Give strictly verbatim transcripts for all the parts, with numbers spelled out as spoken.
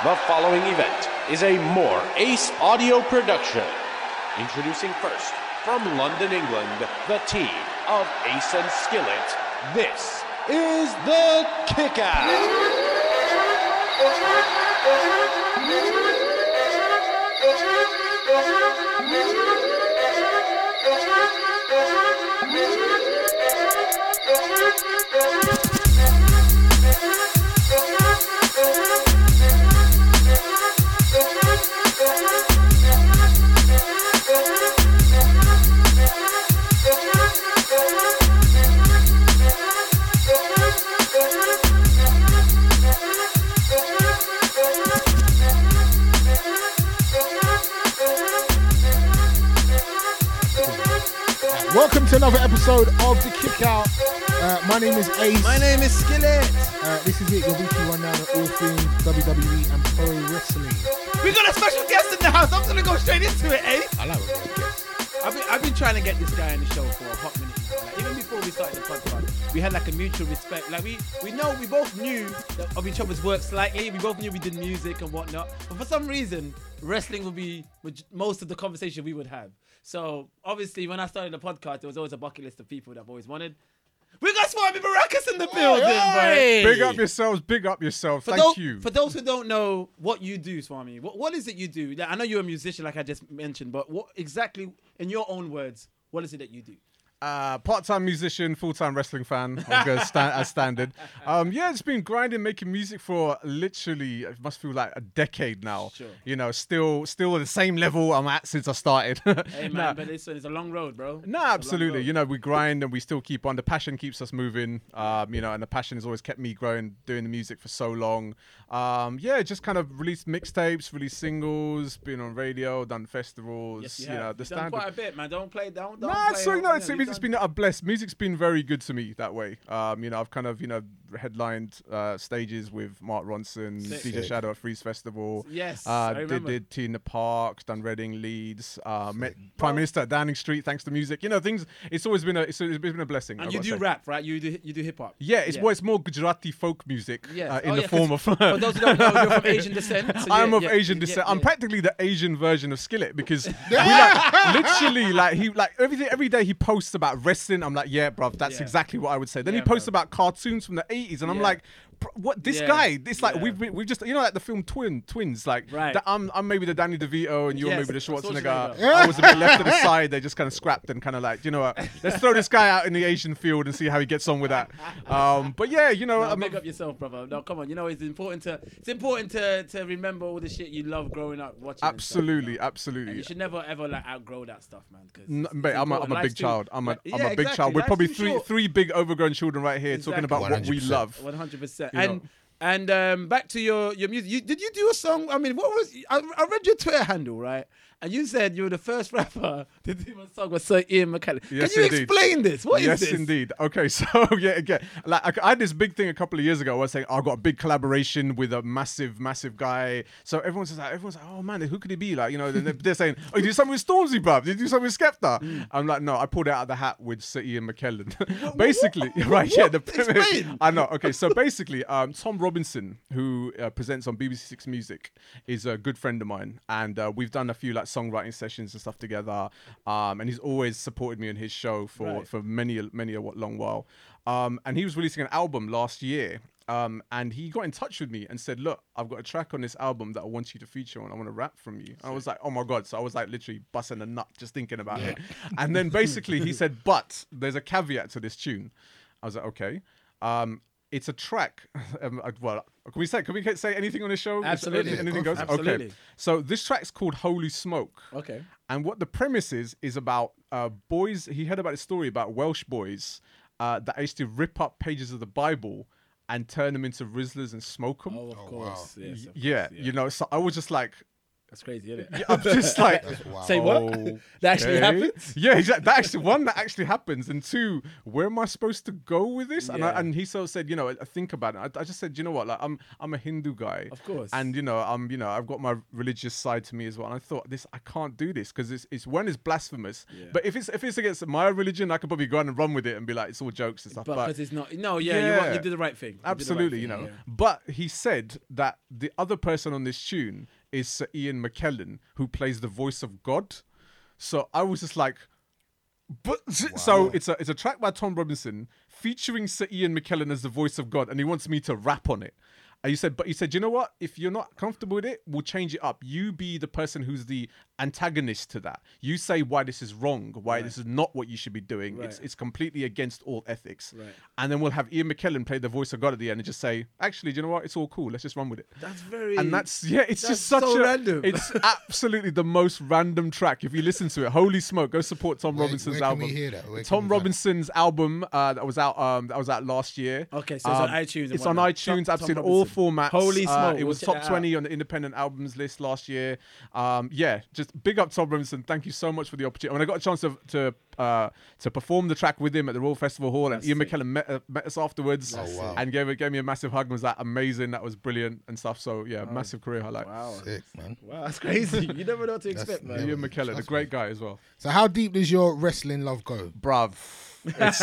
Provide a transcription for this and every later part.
The following event is a More Ace audio production. Introducing first, from London, England, the team of Ace and Skillet. This is the Kickout. Welcome to another episode of The Kickout. Uh, my name is Ace. My name is Skillet. Uh, this is it, your weekly rundown of all things W W E and pro wrestling. We got a special guest in the house. I'm gonna go straight into it, Ace. I like when we have guests. I've been, I've been trying to get this guy on the show for a hot minute now. Like, even before we started the podcast, we had like a mutual respect. Like we, we know we both knew that of each other's work slightly. We both knew we did music and whatnot. But for some reason, wrestling would be most of the conversation we would have. So obviously, when I started the podcast, there was always a bucket list of people that I've always wanted. We got Swami Baracus in the building, Hey! bro. Big up yourselves, big up yourself. For Thank those, you. For those who don't know what you do, Swami, what, what is it you do? I know you're a musician, like I just mentioned, but what exactly, in your own words, what is it that you do? Uh, part-time musician, full-time wrestling fan, I'll go sta- as standard. Um, yeah, it's been grinding, making music for literally, it must feel like a decade now. Sure. You know, still still at the same level I'm at since I started. Hey, man, Nah. but it's, it's a long road, bro. No, It's a long absolutely. road. You know, we grind and we still keep on. The passion keeps us moving. Um, you know, and the passion has always kept me growing, doing the music for so long. Um, yeah, just kind of released mixtapes, released singles, been on radio, done festivals. Yes, you, you have. know, the You've done standard. quite a bit, man. Don't play, don't, don't Nah, play. so on- no, you it's, know, it's you've been a blessed. Music's been very good to me that way. Um, you know, I've kind of you know headlined uh, stages with Mark Ronson, Sick. D J Sick. Shadow at Freeze Festival. Yes, uh, I did remember. did Tina Park, done Reading, Leeds, uh, met Prime Minister at Downing Street thanks to music. You know, things. It's always been a it's, it's been a blessing. And I've you gotta do say. rap, right? You do you do hip hop. Yeah, it's more it's more Gujarati folk music Yes. uh, in Oh, the yeah, form 'cause of. For those who don't know, you're from Asian descent. So I'm yeah, of yeah, Asian yeah, descent. yeah. I'm practically the Asian version of Skillet because we like literally like he like everything every day he posts about wrestling. I'm like, yeah, bruv, that's Yeah. exactly what I would say. Then Yeah, he posts bro. about cartoons from the eighties, and I'm Yeah. like, bro, what this Yeah. guy? It's like Yeah. we've been, we've just you know like the film Twin Twins like Right. that I'm I'm maybe the Danny DeVito and you're Yes, maybe the Schwarzenegger. Schwarzenegger. I was a bit left to the side. They just kind of scrapped and kind of like you know what? Let's throw this guy out in the Asian field and see how he gets on with that. Um, but yeah, you know, No, I'm make up yourself, brother. No, come on. You know it's important to it's important to to remember all the shit you love growing up watching. and stuff, absolutely, you know? absolutely. And you should never ever like outgrow that stuff, man. Cause No, it's- mate, it's I'm a, I'm important. a big Life's too- child. I'm a, Like, I'm yeah, a big exactly. child. We're Life's probably too three short. three big overgrown children right here talking Exactly. about what we one hundred percent. love. One hundred percent. You And know. and um, back to your your music. You, did you do a song? I mean, what was? I, I read your Twitter handle, right? And you said you were the first rapper to do a song with Sir Ian McKellen. Yes, Can you indeed. explain this? What is yes, this? indeed. Okay, so yeah, again, like I, I had this big thing a couple of years ago. I was saying I got a big collaboration with a massive, massive guy. So everyone's like, everyone's like, oh man, who could he be? Like, you know, they're, they're saying, oh, you do something with Stormzy, bruv. Did you do something with Skepta? Mm. I'm like, no, I pulled it out of the hat with Sir Ian McKellen. Basically, right? Yeah, the Explain. I know. Okay, so basically, um, Tom Robinson, who uh, presents on B B C Six Music, is a good friend of mine, and uh, we've done a few like songwriting sessions and stuff together. Um, and he's always supported me on his show for Right. for many a- many a what long while. Um, and he was releasing an album last year. Um, and he got in touch with me and said, look, I've got a track on this album that I want you to feature on. I want to rap from you. I was like, oh my God. So I was like literally busting a nut just thinking about it. And then basically he said, but there's a caveat to this tune. I was like, okay. Um, it's a track. Um, uh, well, can we say can we say anything on the show? Absolutely. Anything goes? Absolutely. Okay. So this track's called Holy Smoke. Okay. And what the premise is, is about uh, boys. He heard about a story about Welsh boys uh, that used to rip up pages of the Bible and turn them into Rizzlers and smoke them. Oh, of course. Yes, of yeah, course, you know, so I was just like, That's crazy, isn't it? I'm just like, Wow. Say what? That actually okay. happens? Yeah, exactly. That actually one that actually happens, and two, where am I supposed to go with this? And I, Yeah. and he sort of said, you know, I think about it. I, I just said, you know what, like I'm I'm a Hindu guy, Of course. and you know, I'm you know, I've got my religious side to me as well. And I thought this, I can't do this because it's it's one is blasphemous, Yeah. but if it's if it's against my religion, I could probably go on and run with it and be like, it's all jokes and stuff. But But, because it's not. No, yeah, you, Yeah. want, you did the right thing. You did the right absolutely, thing, you know. yeah. But he said that the other person on this tune is Sir Ian McKellen, who plays the voice of God. So I was just like, but so it's a it's a track by Tom Robinson featuring Sir Ian McKellen as the voice of God, and he wants me to rap on it. And he said, but he said, you know what? If you're not comfortable with it, we'll change it up. You be the person who's the antagonist to that. You say why this is wrong, why Right. this is not what you should be doing. Right. It's it's completely against all ethics. Right. And then we'll have Ian McKellen play the voice of God at the end and just say, actually, do you know what? It's all cool. Let's just run with it. That's very. And that's yeah, it's that's just such so a random. It's absolutely the most random track. If you listen to it, holy smoke, go support Tom Where- Robinson's where can album. we hear that? Where can Tom we go? Robinson's album uh, that was out um that was out last year. Okay, so it's on Um, iTunes and It's on whatnot. iTunes, Tom- Tom absolutely all Robinson. formats. Holy Uh, smoke, it we'll was check top that twenty on the independent albums list last year. Um, yeah, just big up Tom Robinson. Thank you so much for the opportunity. When I got a chance to to uh, to perform the track with him at the Royal Festival Hall, That's and Ian sick. McKellen met, uh, met us afterwards, Oh, wow. and gave gave me a massive hug. And was that amazing? That was brilliant and stuff. So yeah, Oh. massive career highlight. Wow. Sick, man. Wow, that's crazy. You never know what to That's- expect, man. yeah. Ian McKellen, a Trust great me. guy as well. So how deep does your wrestling love go? Bruv. It's,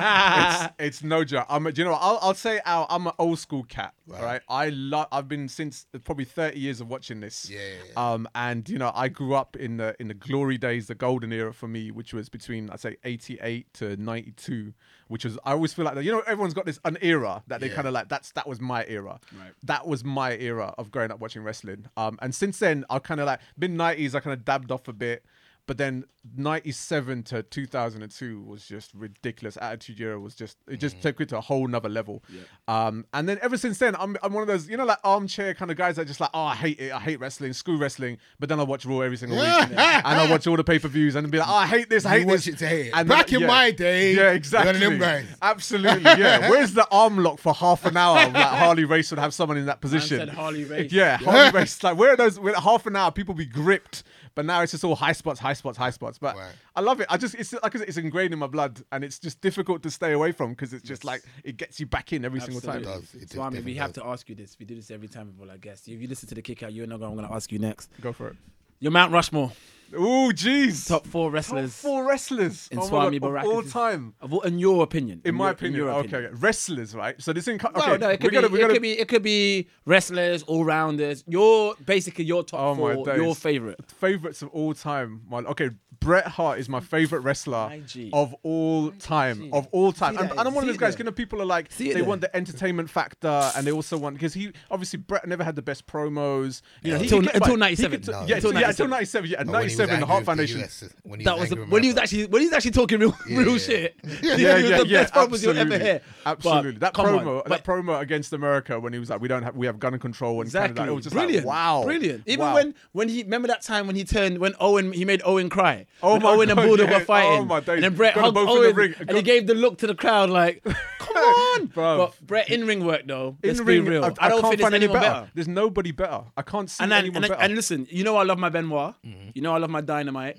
it's it's no joke. I'm a, do you know what? I'll I'll say Al, I'm an old school cat. Right. All right. I love I've been since probably thirty years of watching this. Yeah, yeah, yeah. Um and you know, I grew up in the in the glory days, the golden era for me, which was between I'd say eighty-eight to ninety-two, which was I always feel like that, you know, everyone's got this an era that they Yeah. kind of like that's that was my era. Right. That was my era of growing up watching wrestling. Um and since then I kind of like mid nineties I kind of dabbed off a bit. But then ninety-seven to two thousand two was just ridiculous. Attitude Era was just, it just took it to a whole nother level. Um, and then ever since then, I'm, I'm one of those, you know, like armchair kind of guys that just like, oh, I hate it. I hate wrestling, screw wrestling. But then I watch Raw every single week. And I watch all the pay-per-views and be like, oh, I hate this, I hate You watch this. it to hate it. And Back then- in yeah. my day, Yeah, exactly. one of them guys. Absolutely, yeah. Where's the arm lock for half an hour? Like Harley Race would have someone in that position. said Harley Race. Yeah, Harley Race. Like where are those? With half an hour, people be gripped. But now it's just all high spots, high spots, high spots. But Right. I love it. I just it's like I said, it's ingrained in my blood, and it's just difficult to stay away from because it's just like it gets you back in every single Absolutely. It time. does. It So I mean, we definitely have does. to ask you this. We do this every time with all our guests. If you listen to the kick out, you know what I'm going to ask you next. Go for it. Your Mount Rushmore, Oh, jeez. top four Top wrestlers. four wrestlers in oh my Swami God, of all Barakas. time. Of all, in your opinion. In my your- opinion, your okay, okay, wrestlers, right? So this in okay, No, no, it could, we gotta, be, we it gotta, could be it could be wrestlers, all rounders. Your basically your top Oh, my four, days. your favorite. favorites of all time. My, okay, Bret Hart is my favorite wrestler My G. of all time. Of all time. See And, that? and I'm one of See those guys, that? you know, people are like, See it they there? want the entertainment factor and they also want, because he, obviously, Bret never had the best promos. You know, he Until- could get until by- ninety-seven. he could- No, yeah, until yeah, until ninety-seven. Yeah, But when he was ninety-seven, the angry Hart with the Foundation. U S, when he That was angry the, with when he was America. actually when he was actually talking real Yeah, real yeah. shit. Yeah, It was yeah, the yeah, best promos you'll ever absolutely. hear. Absolutely. But that come on, promo, but- that promo against America when he was like, we don't have, we have gun control and Exactly. Canada. It was just brilliant. like, wow. Brilliant. Even Wow. when when he remember that time when he turned when Owen he made Owen cry. Oh when my Owen and God, Bulldog yeah. were fighting. Oh my days. And then Brett Got them hugged both in the Owen ring. and Got- he gave the look to the crowd like, come on, Bruv. But Brett in ring work though. Let's In be ring, real. I, I, I don't can't think there's find any anyone better. better. There's nobody better. I can't see And then, anyone and, then- better. and listen, you know I love my Benoit. You know I love my Dynamite.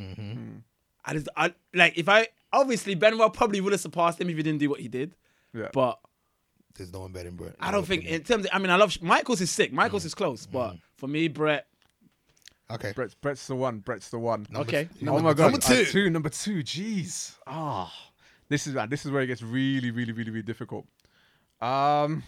I just I like if I obviously Benoit probably would have surpassed him if he didn't do what he did. Yeah. But There's no one better than Brett. I don't think in terms of, I mean I love Michaels is sick. Michaels is close, but for me Brett. Okay. Brett's, Brett's the one. Brett's the one. Number- Okay. Oh number- my god. Number Uh, two. two. Number two. Jeez. Ah. This is this is where it gets really, really, really, really difficult. Um.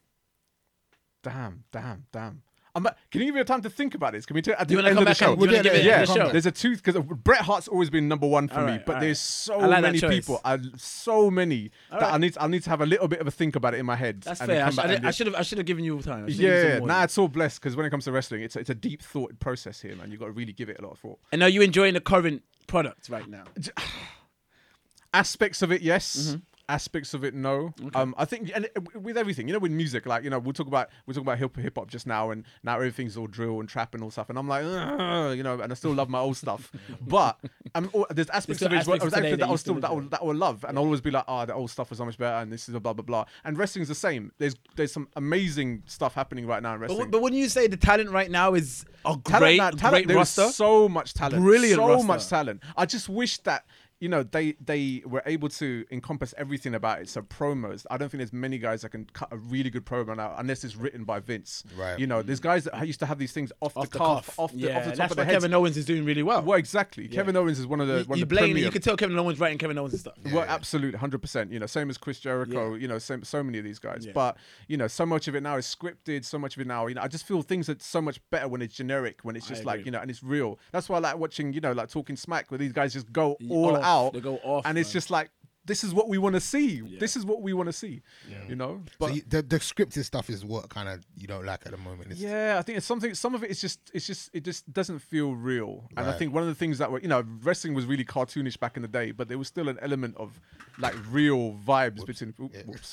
Damn. Damn. Damn. I'm, can you give me a time to think about this? Can we do it at Do you the want to end come of the back show? and, do you wanna We'll give get it there, at yeah. the Come show? back. There's a tooth because Bret Hart's always been number one for All me, right, but all there's right. so I like that many choice. people. I, so many that right. I need. I need to have a little bit of a think about it in my head. That's and then fair. I, come back sh- and I, do- should have I should have given you time. I should've given you some Yeah, more. nah, it's all blessed because when it comes to wrestling, it's a, it's a deep thought process here, man. You got to really give it a lot of thought. And are you enjoying the current product right now? Aspects of it, yes. Mm-hmm. aspects of it, no. Okay. Um, I think, and it- with everything, you know, with music, like you know, we'll talk about we'll talk about hip hip hop just now, and now everything's all drill and trap and all stuff, and I'm like, "Ugh," you know, and I still love my old stuff, but I'm al- there's aspects still of it aspects where- today that that I'll you still still that will enjoy. that will love, and I'll always be like, oh, the old stuff was so much better, and this is a blah blah blah. And wrestling's the same. There's there's some amazing stuff happening right now in But, wrestling. w- but when you say the talent right now is a Talent, great, now, talent, great there is roster, so much talent, Brilliant so roster. much talent. I just wish that you know they they were able to encompass everything about it. So promos, I don't think there's many guys that can cut a really good promo now unless it's written by Vince. Right. You know, there's guys that used to have these things off, off the the cuff, cuff, off the yeah, off the top that's of the what head. Kevin Owens is doing really well. Well, exactly. Kevin Owens is one of the you one you of the blame it. premier. You can tell Kevin Owens writing Kevin Owens and stuff. Well, absolutely, one hundred percent. You know, same as Chris Jericho. Yeah. You know, same, so many of these guys. Yeah. But you know, so much of it now is scripted. So much of it now, you know, I just feel things are so much better when it's generic, when it's I just agree. like you know, and it's real. That's why I like watching, you know, like Talking Smack, where these guys just go all Off. out. They go off, and it's man. just like, this is what we want to see. This is what we want to see. You know. So But you, the, the scripted stuff is what kind of you don't like at the moment. It's, yeah, I think it's something. Some of it is just, it's just, it just doesn't feel real. And I Right. think one of the things that were, you know, wrestling was really cartoonish back in the day, but there was still an element of like real vibes between. oop, Yeah. whoops.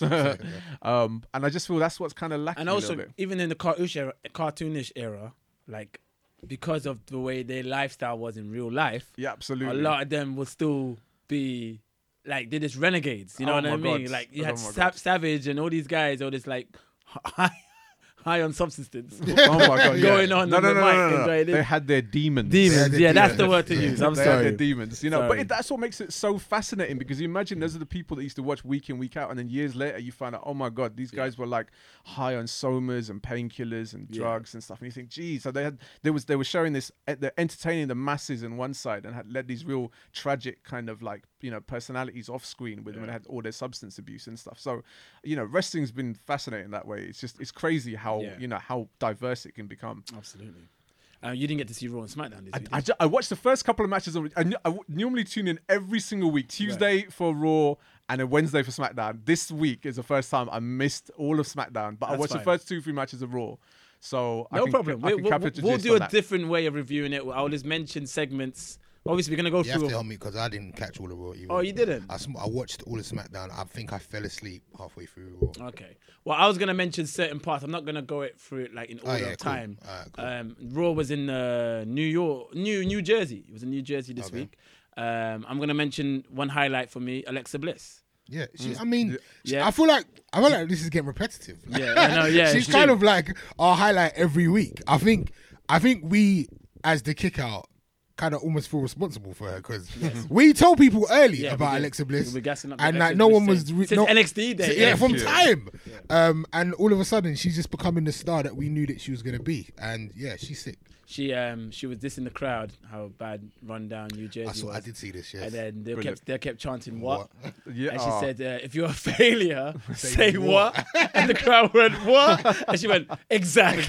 um, and I just feel that's what's kind of lacking. And a also, little bit. even in the cartoonish era, cartoonish era, like because of the way their lifestyle was in real life, Yeah, absolutely. a lot of them will still be like they're just renegades. You know Oh what I my mean? God. Like you Oh had my Sa- God. Savage and all these guys, all this like high, high on substance. Oh my god, yeah. Going on No, on no, the no, mic no, no, and no. going in. They had their demons. Demons, the yeah, that's the demons. word to use. I'm they had sorry. their demons, you know. But Sorry. it, that's what makes it so fascinating, because you imagine those are the people that used to watch week in, week out, and then years later you find out, oh my god, these guys were like high on somas and painkillers and Yeah. drugs and stuff, and you think, geez, so they had, there was, they were showing this, eh, they're entertaining the masses on one side, and had led these real tragic kind of like, you know, personalities off screen with them, and had all their substance abuse and stuff. So, you know, wrestling's been fascinating that way. It's just, it's crazy how Yeah. you know how diverse it can become. Absolutely. Uh, you didn't get to see Raw and SmackDown this I, week. I, did ju- I watched the first couple of matches. On, I, n- I w- normally tune in every single week. Tuesday for Raw and then Wednesday for SmackDown. This week is the first time I missed all of SmackDown, but I That's watched fine. the first two, three matches of Raw. So I No can, problem. I We, can we'll, capture the we'll gist do on a that. different way of reviewing it. I'll just mention segments. Obviously, we're gonna go You have through. to help me because I didn't catch all the Raw. Either. Oh, you didn't? I, sm- I watched all of SmackDown. I think I fell asleep halfway through Raw. Okay. Well, I was gonna mention certain parts. I'm not gonna go it through it like in order Oh, yeah, of cool. time. Alright, cool. Um, Raw was in uh, New York, New New Jersey. It was in New Jersey this Okay. week. Um, I'm gonna mention one highlight for me: Alexa Bliss. Yeah, she, I mean, she- Yeah. I feel like I feel like this is getting repetitive. Yeah, I know, yeah, she's it's kind true. of like our highlight every week. I think, I think we as the kick out kind of almost feel responsible for her because we told people early Yeah, we about did. Alexa Bliss, We were gassing up and Alexa like no one Bliss was since- re- since no, N X T day. yeah, Yeah. from Yeah. time. Um, and all of a sudden she's just becoming the star that we knew that she was gonna be, and yeah, she's sick. She um she was dissing the crowd how bad rundown New Jersey I saw, was. I did see this. Yes. And then they Brilliant. kept they kept chanting what? Yeah, And she oh. said, uh, "If you're a failure, say, Say what?" what? And the crowd went, "What?" And she went, "Exactly."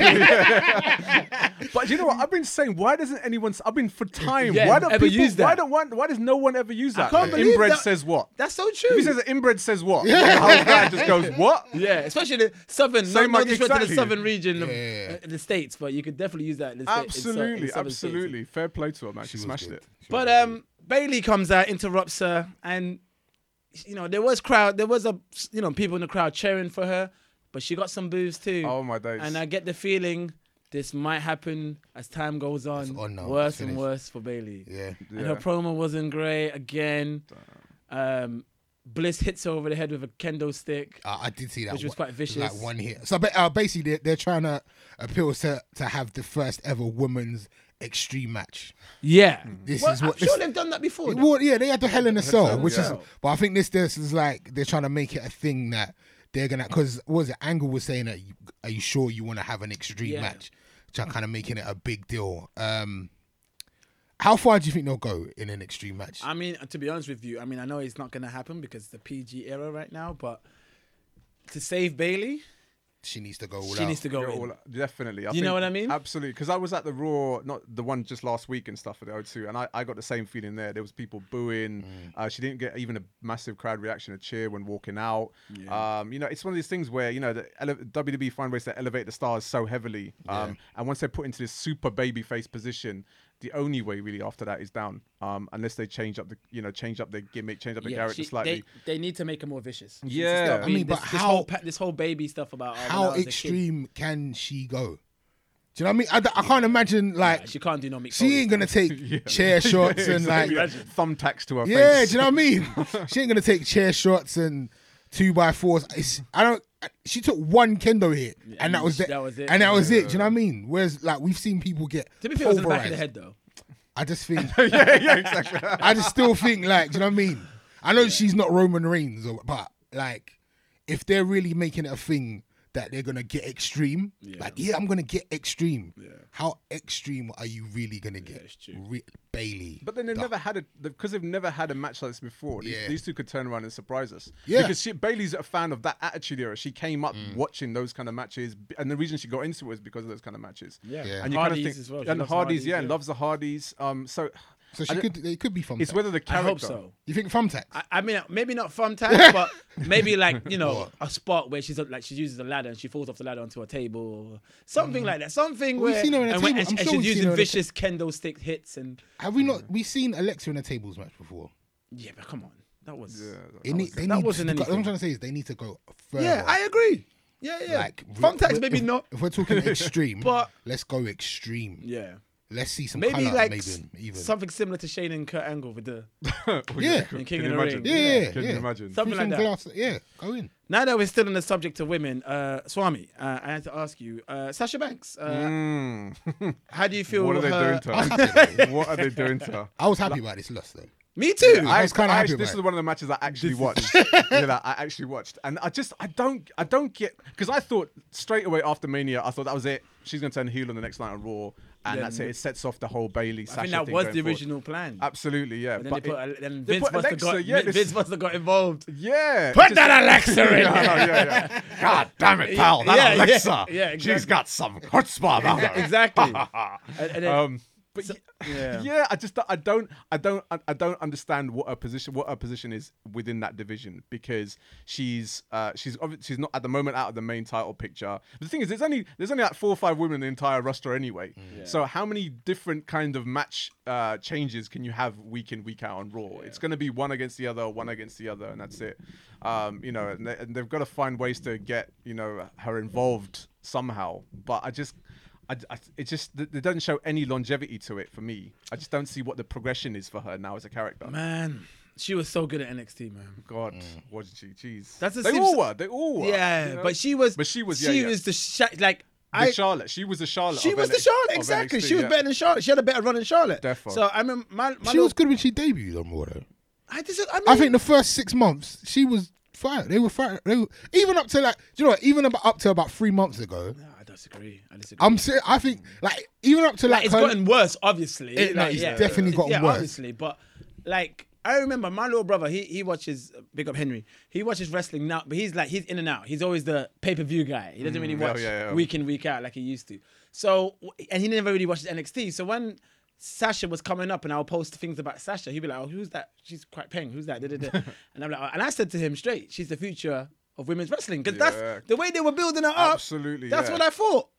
But you know what? I've been saying, why doesn't anyone? s- I've been for time. Yeah, why don't ever people? use that? Why don't one? Why does no one ever use that? can't believe Inbred that- says what? That's so If true. he says that inbred says what? Yeah. The whole guy just goes what? Yeah, especially the southern. No, Same no like- disrespect to exactly. the southern region of Yeah. uh, the states, but you could definitely use that in the sta- in so- in Absolutely, southern states. absolutely. Fair play to her, man. She, She was smashed good. it. She But was really um, Bailey comes out, interrupts her, and you know there was crowd, there was a you know people in the crowd cheering for her, but she got some boos too. Oh my days. And I get the feeling this might happen as time goes on. It's on now. Worse It's and finished. worse for Bailey. good. Yeah. And Yeah. her promo wasn't great again. Um, Bliss hits her over the head with a kendo stick. Uh, I did see that, Which was one- quite vicious. Like one hit. So ba- uh, basically, they're, they're trying to appeal to to have the first ever women's extreme match. Yeah. This Well, is what. I'm this, sure they've done that before. though. well, yeah, they had the Hell in a Cell, Cell, which yeah. is. But I think this this is like they're trying to make it a thing that they're gonna. Because what was it? Angle was saying that. You, are you sure you want to have an extreme Yeah. match? Which are kind of making it a big deal. Um, how far do you think they'll go in an extreme match? I mean, to be honest with you, I mean, I know it's not going to happen because it's the P G era right now, but to save Bailey, She needs to go all she out. needs to go You're in. all- definitely. I You know think- what I mean? Absolutely. Because I was at the Raw, not the one just last week and stuff at the O two, and I, I got the same feeling there. There was people booing. Mm. Uh, she didn't get even a massive crowd reaction, a cheer when walking out. Um, you know, it's one of these things where, you know, the ele- W W E find ways to elevate the stars so heavily. Um, And once they're put into this super baby face position, the only way really after that is down. Um, unless they change up the, you know, change up their gimmick, change up the Yeah, character she- slightly. They, they need to make her more vicious. She's Yeah. not I being mean, this, but this how- whole pa- this whole baby stuff about oh, when I How was a kid. extreme can she go? Do you know what I mean? I, d- I can't imagine like Nah, she can't do no mix. she ain't gonna take chair shots and like yeah, thumbtacks to her yeah. face. Do you know what I mean? She ain't gonna take chair shots and two by fours. It's, I don't. She took one kendo hit and that was, the, that was it. And that was it. Do you know what I mean? Whereas like we've seen people get To be fair, it was in the back of the pulverized. head though. I just think. yeah, yeah, exactly. I just still think like, do you know what I mean? I know she's not Roman Reigns, or, but like, if they're really making it a thing that they're gonna get extreme, like, yeah, I'm gonna get extreme. Yeah. How extreme are you really gonna get? it's true. Re- Bailey. But then they've Duh. never had a because they've never had a match like this before. These, Yeah. these two could turn around and surprise us. Yeah. because she, Bailey's a fan of that Attitude Era. She came up watching those kind of matches, b- and the reason she got into it was because of those kind of matches. Yeah. Yeah. and you Hardys kind of think, as well. She and loves Hardys, Hardys, yeah, yeah. loves the Hardys. Um, so So she I could. It could be fun. it's whether the I character. hope so. You think thumbtack? I, I mean, maybe not thumbtack, but maybe like you know What? a spot where she's like she uses a ladder and she falls off the ladder onto a table, or something like that. Something Well, we've where seen her in a and, when- table- and, I'm she- sure and we've she's seen using her in a vicious kendo stick hits and Have we not? We seen Alexa in a tables match before. yeah, but come on, that was Yeah, It need, they that need wasn't to, go- what I'm anything. trying to say is they need to go further. yeah. I agree. Yeah, yeah. Like Thumbtacks, if- maybe if, not. If we're talking extreme, But- let's go extreme. Yeah, Let's see some maybe color, like maybe s- even. something similar to Shane and Kurt Angle with the Yeah. Can, in King you of the imagine? Ring. Yeah, yeah, Can yeah. you imagine? Something Through like some that. glass- Yeah, go in. Now that we're still on the subject of women, uh, Swami, uh, I had to ask you, uh, Sasha Banks, uh, Mm. how do you feel? What are they her- doing to her? What are they doing to her? I was happy about this loss though. Me too. I was kinda I happy actually- about This it. is one of the matches I actually watched. yeah, that I actually watched, and I just I don't I don't get because I thought straight away after Mania I thought that was it. She's gonna turn heel on the next night on Raw, and Yeah, that's it. It sets off the whole Bailey. I think that was the original plan. Absolutely, yeah. But then, But they put, it- a- then they Vince put must have Alexa, got yeah, Vince this- must have got involved. yeah. Put it that just- Alexa in. yeah, yeah, yeah. God damn it, pal! That Yeah, yeah, Alexa, yeah, exactly. she's got some chutzpah about her. Exactly. And- and then- Um, but So- y- yeah. yeah. I just I don't I don't I don't understand what her position what her position is within that division because she's uh she's obvi- she's not at the moment out of the main title picture. But the thing is, there's only there's only like four or five women in the entire roster anyway. So how many different kind of match uh changes can you have week in week out on Raw? It's going to be one against the other, one against the other, and that's it. Um, you know, and, they, and they've got to find ways to get you know her involved somehow. But I just. I, I, it just th- there doesn't show any longevity to it for me. I just don't see what the progression is for her now as a character. Man, she was so good at N X T, man. God, wasn't she? Jeez, That's the they same- all were. They all were. Yeah, you know? but she was. But she was. Yeah, She yeah. was the sh- like. the I, Charlotte. She was the Charlotte. she of was N the X- Charlotte, of exactly. N X T, She was yeah. better than Charlotte. She had a better run than Charlotte. Defo. So I mean, my, my She little, was good when she debuted on Raw though. I, dis- I, mean, I think the first six months she was fire. They were fire. They were, even up to like, do you know what? Even about up to about three months ago. No, I disagree. I disagree. I'm saying, I think like even up to like, like, it's her- gotten worse, obviously. It- no, like, it's yeah, definitely It- gotten yeah, worse. obviously. But like, I remember my little brother. He he watches Big Up Henry. He watches wrestling now, but he's like he's in and out. He's always the pay per view guy. He doesn't really yeah, watch yeah, yeah. week in week out like he used to. So and he never really watches N X T. So when Sasha was coming up and I'll post things about Sasha, he'd be like, "Oh, who's that? She's quite paying. Who's that?" Da, da, da. And I'm like, oh. And I said to him straight, "She's the future of women's wrestling because Yeah. that's the way they were building her up. Absolutely, that's yeah. what I thought."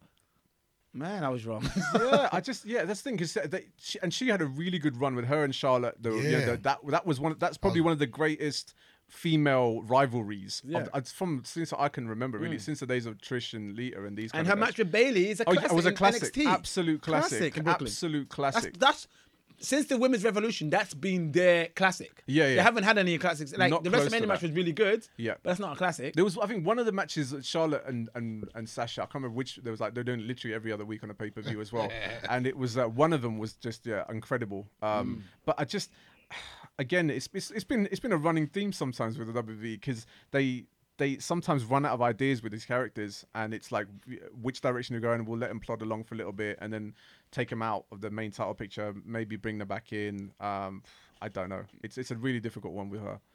Man, I was wrong. yeah, I just yeah, that's the thing because she, and she had a really good run with her and Charlotte. The, yeah, Yeah. the, that that was one. That's probably one of the greatest female rivalries Yeah. of, it's from since I can remember. Really, since the days of Trish and Lita and these. And kind her of match with Bailey is a Oh, classic. yeah, it was a in classic, N X T. absolute classic, Classic in Brooklyn. absolute That's, classic. that's since the women's revolution. That's been their classic. Yeah, They yeah. haven't had any classics. Like Not the close to WrestleMania match that. was really good. Yeah. but that's not a classic. There was, I think, one of the matches that Charlotte and, and, and Sasha. I can't remember which. There was like they're doing it literally every other week on a pay per view as well, and it was uh, one of them was just yeah incredible. Um, But I just again, it's, it's it's been it's been a running theme sometimes with the W W E because they. They sometimes run out of ideas with these characters, and it's like which direction you're going. We'll let them plod along for a little bit, and then take them out of the main title picture. Maybe bring them back in. Um, I don't know. It's it's a really difficult one with her.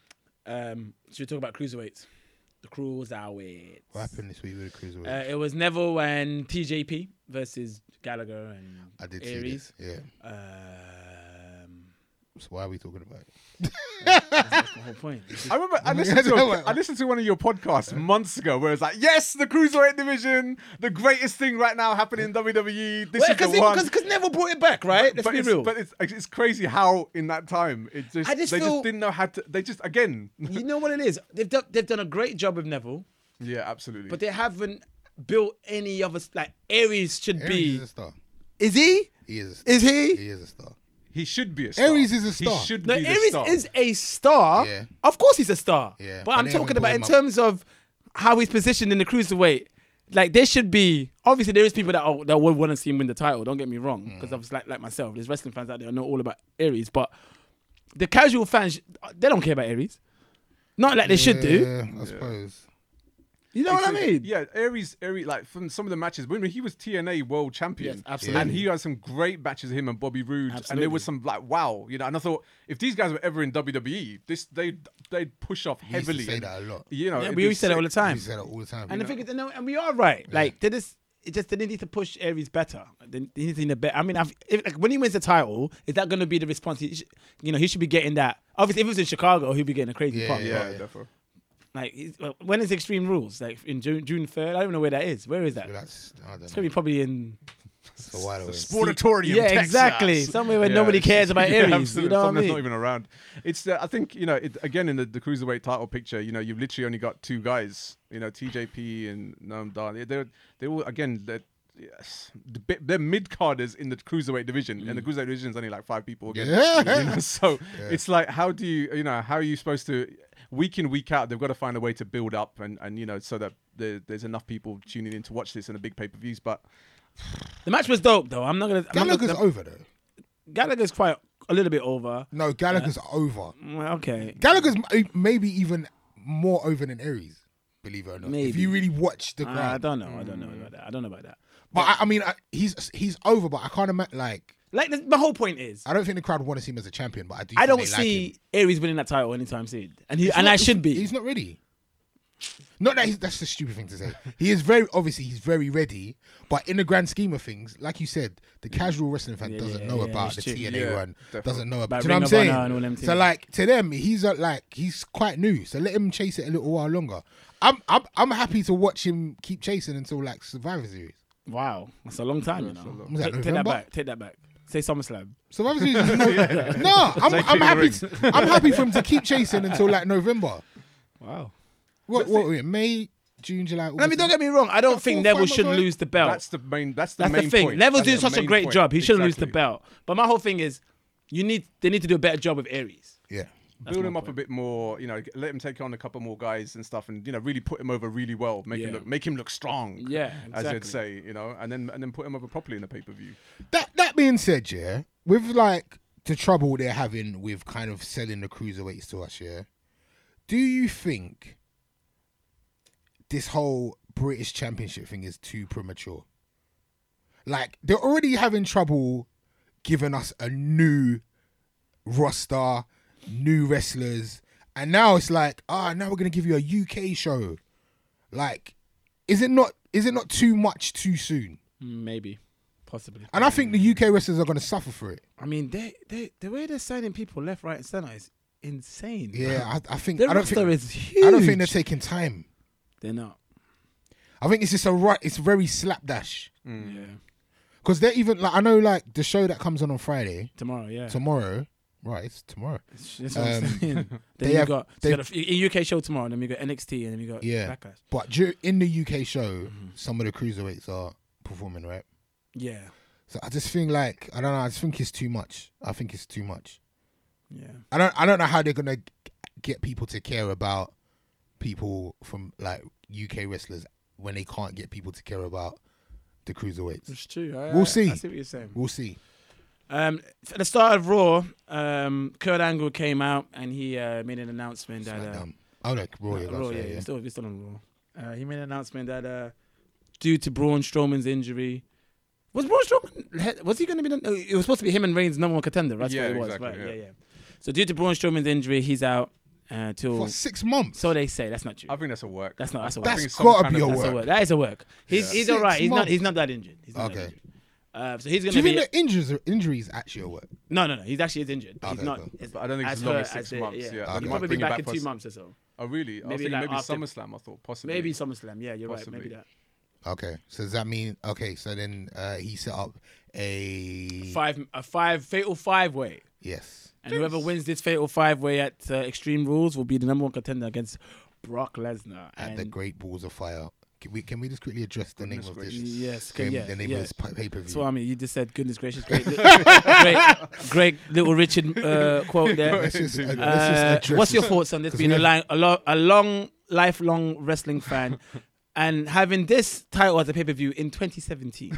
Um, should we talk about cruiserweights? The cruiserweights. What happened this week with the cruiserweight? Uh, it was Neville and T J P versus Gallagher and I did see Aries. this. Yeah. Um, So why are we talking about it? That's the whole point. I remember I listened to a, I listened to one of your podcasts months ago where it's like, yes, the cruiserweight division, the greatest thing right now happening in W W E. This is the one. Because Neville brought it back, right? Let's but be it's, real. but it's it's crazy how in that time it just, I just they feel- just didn't know how to. They just again. You know what it is? They've done, they've done a great job with Neville, Yeah, absolutely. but they haven't built any other, like, Aries should Aries be. is a star. Is he? He is a star. Is he? He is a star. he should be a star. Aries is a star. He should No, be the Aries star. is a star. Yeah. Of course he's a star. Yeah, But but I'm they talking haven't about brought in him up. terms of how he's positioned in the cruiserweight. Like, there should be, obviously there is people that are, that would want to see him win the title, don't get me wrong, because Mm. obviously like, like myself, there's wrestling fans out there who know all about Aries, but the casual fans, they don't care about Aries. Not like they should do. Yeah, I suppose. You know what I mean? Yeah, Aries, Aries, like from some of the matches, when he was T N A world champion, Yes, absolutely. and he had some great matches, him and Bobby Roode, and Absolutely. there was some like wow, you know. And I thought if these guys were ever in W W E, this they they'd push off He used to heavily. say and, that a lot. You know, Yeah, it'd we be always say that all the sick. time. He said that all the time. And you the know? thing is, no, and we are right. Like, they just, it just, they need to push Aries better. They, they need to be better. I mean, I've, if, like, when he wins the title, is that going to be the response? He should, you know, he should be getting that. Obviously, if it was in Chicago, he'd be getting a crazy Yeah, pop. yeah, Yeah, yeah. therefore. Like, he's, well, when is Extreme Rules? Like, in June, June third? I don't even know where that is. Where is that? But that's, I don't It's know. probably probably in. It's a while away. Sportatorium, Yeah, Texas. exactly. Somewhere where nobody cares about yeah, Aries. absolutely. You know what I Something that's mean? not even around. It's uh, I think you know it, again in the, the cruiserweight title picture. You know, you've literally only got two guys. You know, T J P and Noam Dar. They're they all again they're yes the bit- they're mid carders in the cruiserweight division, and the cruiserweight division is only like five people again. Yeah. You know, so it's like how do you you know how are you supposed to week in week out they've got to find a way to build up and and you know so that there, there's enough people tuning in to watch this in the big pay per views, but. The match was dope, though. I'm not going to. Gallagher's over though. Gallagher's quite a little bit over. No, Gallagher's over. Well, okay. Gallagher's m- maybe even more over than Aries. Believe it or not. If Maybe. you really watch the Uh, crowd. I don't know. I don't know about that. I don't know about that. But I, I mean, I, he's he's over. But I can't imagine. Like, Like, the, the whole point is, I don't think the crowd want to see him as a champion. But I do. I think don't they like see him. Aries winning that title anytime soon, and he He's and not- I should he's- be. He's not ready. Not that he's, that's the stupid thing to say. He is very obviously he's very ready, but in the grand scheme of things, like you said, the casual wrestling fan Yeah, doesn't yeah, know yeah, about it's the true. T N A Yeah, run, definitely. doesn't know about. About Do you know Ring what I'm of saying? Honor and all them So things. like to them, he's uh, like he's quite new. So let him chase it a little while longer. I'm I'm I'm happy to watch him keep chasing until like Survivor Series. Wow, that's a long time, you know. Was that Take, take that November? back. Take that back. Say SummerSlam. Survivor Series. Is no, no, I'm Like I'm King of happy. Rings. To, I'm happy for him to keep chasing until like November. Wow. What what were it? May, June, July. I mean, August? don't get me wrong. I don't About think four, Neville five should months lose the belt. That's the main. That's the That's main the thing. point. Neville's That's doing the such a main great point. job. He shouldn't lose the Exactly. belt. But my whole thing is, you need they need to do a better job with Aries. Yeah. Build my him up a point. bit more. You know, let him take on a couple more guys and stuff, and you know, really put him over really well. Make him Yeah. look, make him look strong. Yeah, as they'd exactly. say. You know, and then and then put him over properly in the pay per view. That that being said, yeah, with like the trouble they're having with kind of selling the cruiserweights to us, yeah, do you think this whole British Championship thing is too premature? Like they're already having trouble giving us a new roster, new wrestlers, and now it's like, ah, now we're gonna give you a U K show. Like, is it not? Is it not too much too soon? Maybe, possibly. And I think the U K wrestlers are going to suffer for it. I mean, they, they, the way they're signing people left, right, and center is insane. Yeah, I, I think Their I don't roster think is huge. I don't think they're taking time. They're not. I think it's just a right. It's very slapdash Yeah. because they're even like I know like the show that comes on on Friday Tomorrow, yeah. tomorrow. Right, it's tomorrow. That's what I'm Um, saying. Then they you have- got, so they- you got a, a U K show tomorrow, and then you got N X T, and then you got Yeah. Backlash. But dur- in the U K show, Mm-hmm. some of the cruiserweights are performing, right? Yeah. So I just think like I don't know. I just think it's too much. I think it's too much. Yeah. I don't. I don't know how they're gonna g- get people to care about people from like U K wrestlers when they can't get people to care about the cruiserweights. It's true. I, We'll I- see. I see what you're saying. We'll see. Um, at the start of Raw, um, Kurt Angle came out and he uh, made an announcement that uh, SmackDown. Oh no, Raw. you're uh, gonna Raw, say, yeah, yeah. We're still, we're still on Raw. Uh, he made an announcement that uh, due to Braun Strowman's injury, was Braun Strowman was he going to be? The, no, it was supposed to be him and Reigns' number one contender. That's Yeah, what it was, exactly, right? yeah. Yeah, yeah. So due to Braun Strowman's injury, he's out uh, till. For six months. So they say. That's not true. I think that's a work. That's not. That's a work. That's I think it's some gotta kind be of- a That's a work. work. That is a work. He's Yeah. he's Six all right. He's not months. he's not that injured. He's not that Okay. injured. Uh, so he's going Do to you be. think the injuries injuries actually work? No, no, no. He's actually is injured. But he's Okay, not. cool. as- But I don't think it's as as long hurt as six the- months, yeah. He'll They Okay. might probably bring be it back back in for two s- months or so. Oh really? I was Maybe thinking like maybe after- SummerSlam. I thought possibly. Maybe SummerSlam. Yeah, you're Possibly. right. Maybe that. Okay, so does that mean okay? So then uh, he set up a Five, a five fatal five way. yes. And whoever wins this fatal five way at uh, Extreme Rules will be the number one contender against Brock Lesnar. At And the Great Balls of Fire. Can we can we just quickly address the name of this? yes, Game, yeah, the name yeah. of this pay per view. Swami, you just said, goodness gracious, great, li- great, great little Richard uh, quote there. Let's just, uh, let's just Uh, address what's your this. thoughts on this 'Cause being we a, have- li- a, lo- a long, lifelong wrestling fan and having this title as a pay per view in twenty seventeen?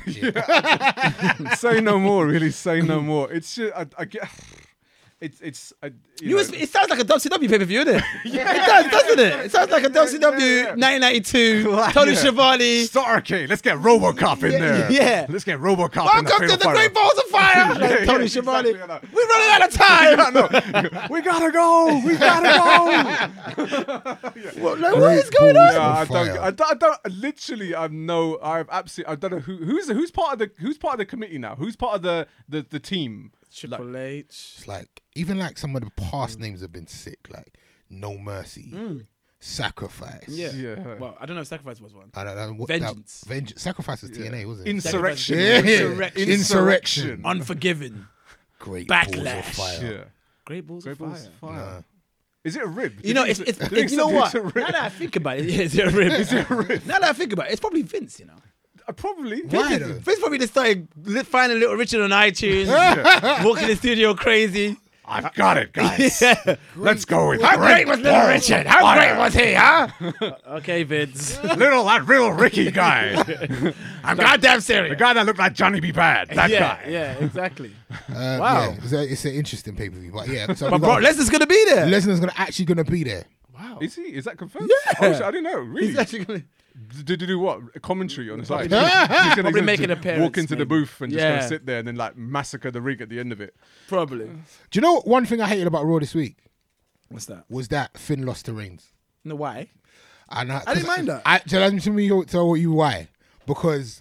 Say no more. Really, say no more. It's just I, I get. It's it's. I, you You know, was, it sounds like a W C W pay per view, doesn't it? yeah. It does, doesn't it? It sounds like a W C W Yeah, yeah. nineteen ninety-two, Tony Yeah. Schiavone. Starcade. Let's get RoboCop in there. yeah. Let's get RoboCop. in Welcome to Fatal the Five. Great Balls of Fire! Like yeah, Tony yeah, Schiavone. exactly, I know. We're running out of time! Yeah, no. We gotta go. We gotta go. Well, like, what is Great going Balls on? Yeah, I of don't, Fire. I don't. I don't. Literally, I've no. I've absolutely. I don't know who. Who's who's part of the. Who's part of the committee now? Who's part of the the, the team? Triple H. It's like even like some of the past names have been sick, like No Mercy, Sacrifice. Yeah. Yeah. Well, I don't know if Sacrifice was one. I don't know what Vengeance. That, Vengeance. Sacrifice was T N A, wasn't it? Insurrection. Yeah. Insurrection. Insurrection. Unforgiven. Great Backlash. Balls of Fire. Yeah. Great Balls Great of Fire. Balls of Fire. Nah. Is it a rib? You know, it's, it's, Do think it's you know so? what? It's a Now rib. that I think about it, yeah, is it a rib? Is it a rib? Now that I think about it, it's probably Vince, you know. Uh, probably. Why though? Vince probably just started li- finding Little Richard on iTunes, walking the studio crazy. I've got it, guys. Yeah. Let's go with How great Great was Little Balls Richard? of How Fire. great was he, huh? Okay, Vince. Little that real Ricky guy. I'm goddamn The serious. guy that looked like Johnny B. Bad. That yeah, guy. yeah, exactly. Uh, Wow. yeah, it's, a, it's an interesting pay per view, but yeah. So But we bro, got- Lesnar's gonna be there. Lesnar's gonna actually gonna be there. Wow. Is he? Is that confirmed? Yeah. Oh, shit, I didn't know. Really? He's actually gonna. Did you do what? A commentary on the side? Probably- He's gonna- probably he's make gonna an appearance, Walk into the maybe. booth and just Yeah. gonna sit there and then like massacre the rig at the end of it. Probably. Do you know what one thing I hated about Raw this week What's that? was that Finn lost to Reigns. No, why? And I, I didn't 'cause mind that. I, tell me, tell me, tell you why. Because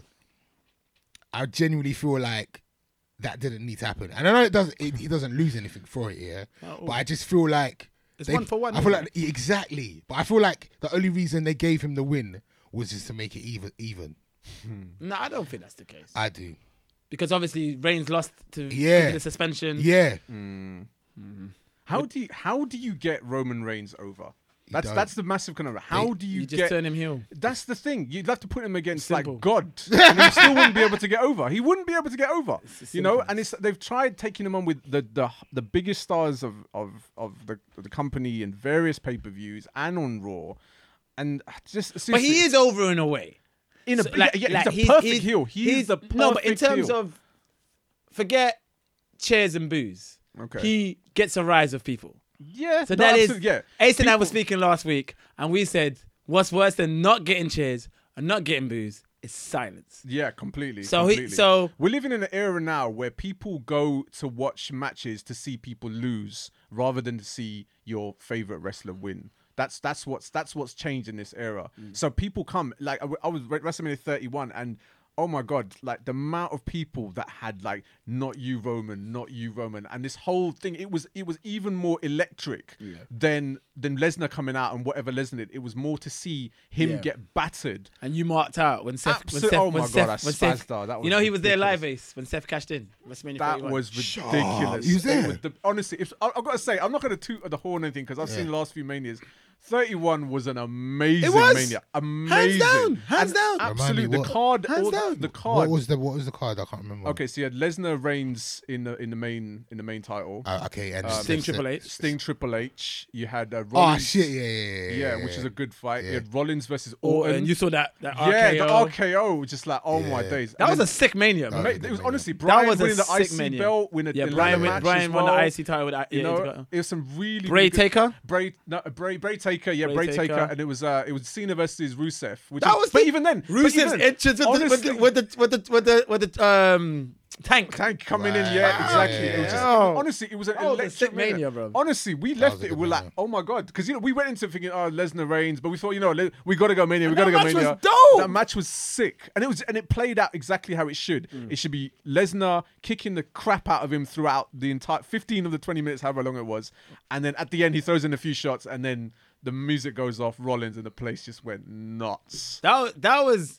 I genuinely feel like that didn't need to happen. And I know it doesn't. It, he doesn't lose anything for it, yeah. Oh. But I just feel like It's they- one for one, I feel isn't like exactly. But I feel like the only reason they gave him the win was just to make it even. Even. No, I don't think that's the case. I do. Because obviously Reigns lost to Yeah. to the suspension. Yeah. How do you how do you get Roman Reigns over? That's don't. that's the massive conundrum. How They- do you, You just get? turn him heel. That's the thing. You'd have to put him against Simple. like God, and he still wouldn't be able to get over. He wouldn't be able to get over. as You know, simple and it's they've tried taking him on with the the the biggest stars of of of the the company in various pay per views and on Raw, and just But he is over in a way. in a So, yeah, yeah, he's a perfect heel. He is the perfect No, but in terms heel. of forget chairs and booze. Okay. He gets a rise of people. yeah, So no, that is absolutely, yeah. Ace and I People- were speaking last week, and we said, "What's worse than not getting chairs and not getting booze is silence." Yeah, completely. So he- completely. so- we're living in an era now where people go to watch matches to see people lose rather than to see your favorite wrestler win. That's that's what's that's what's changed in this era. Mm. So people come like I, w- I was at WrestleMania thirty-one and. Oh my God, like the amount of people that had like not you Roman, not you Roman, and this whole thing, it was it was even more electric than than Lesnar coming out and whatever Lesnar did. It was more to see him Yeah. get battered. And you marked out when Seth. Absolute- when Seth oh when my Seth, God, I when Seth, spazzed out. That was you know he was there ridiculous. live, Ace, when Seth cashed in. WrestleMania That thirty-one. was ridiculous. He was there? It was the- honestly, if, I, I've got to say, I'm not going to toot the horn or anything because I've seen the last few manias. thirty-one was an amazing It was. mania. Amazing. down, hands And down. Absolutely. Remind me The what? card, Hands all the, down. the card. What was the What was the card? I can't remember. okay, so you had Lesnar Reigns in the in the main in the main title. Uh, okay. And Sting Seth- Triple H. Sting Triple H. You had uh, Oh Rollins. shit! Yeah, yeah, yeah. Yeah, yeah, which is a good fight. You Yeah. had Rollins versus Or, Orton. and you saw that that R K O. yeah, the R K O, just like oh my Yeah. days. That And was then- a sick mania, That bro. was Mate, a it was good honestly That Brian was a winning the sick I C mania. belt, winning Yeah, the Brian, ladder win, match Brian as won the well. I C title with that. You yeah, know, it was some really Bray really good- Taker? Bray, no, Bray, Bray Taker, yeah, Bray Bray Taker. Taker, and it was uh, it was Cena versus Rusev. Which That is, was but the- even then, but Rusev's even then, entrance with the, with, honestly, the, with the with the with the with the um Tank. Tank coming in, Right. yeah, exactly. It was just, Oh. honestly, it was an Oh, the electric sick mania, bro. Honestly, we was left a it. good We're like, mania. oh my god, because you know we went into thinking, oh, Lesnar reigns, but we thought, you know, le- we got to go mania. We And got to that go match mania. was dope. That match was sick, and it was, and it played out exactly how it should. It should be Lesnar kicking the crap out of him throughout the entire fifteen of the twenty minutes, however long it was, and then at the end he throws in a few shots, and then the music goes off, Rollins, and the place just went nuts. That was, that was.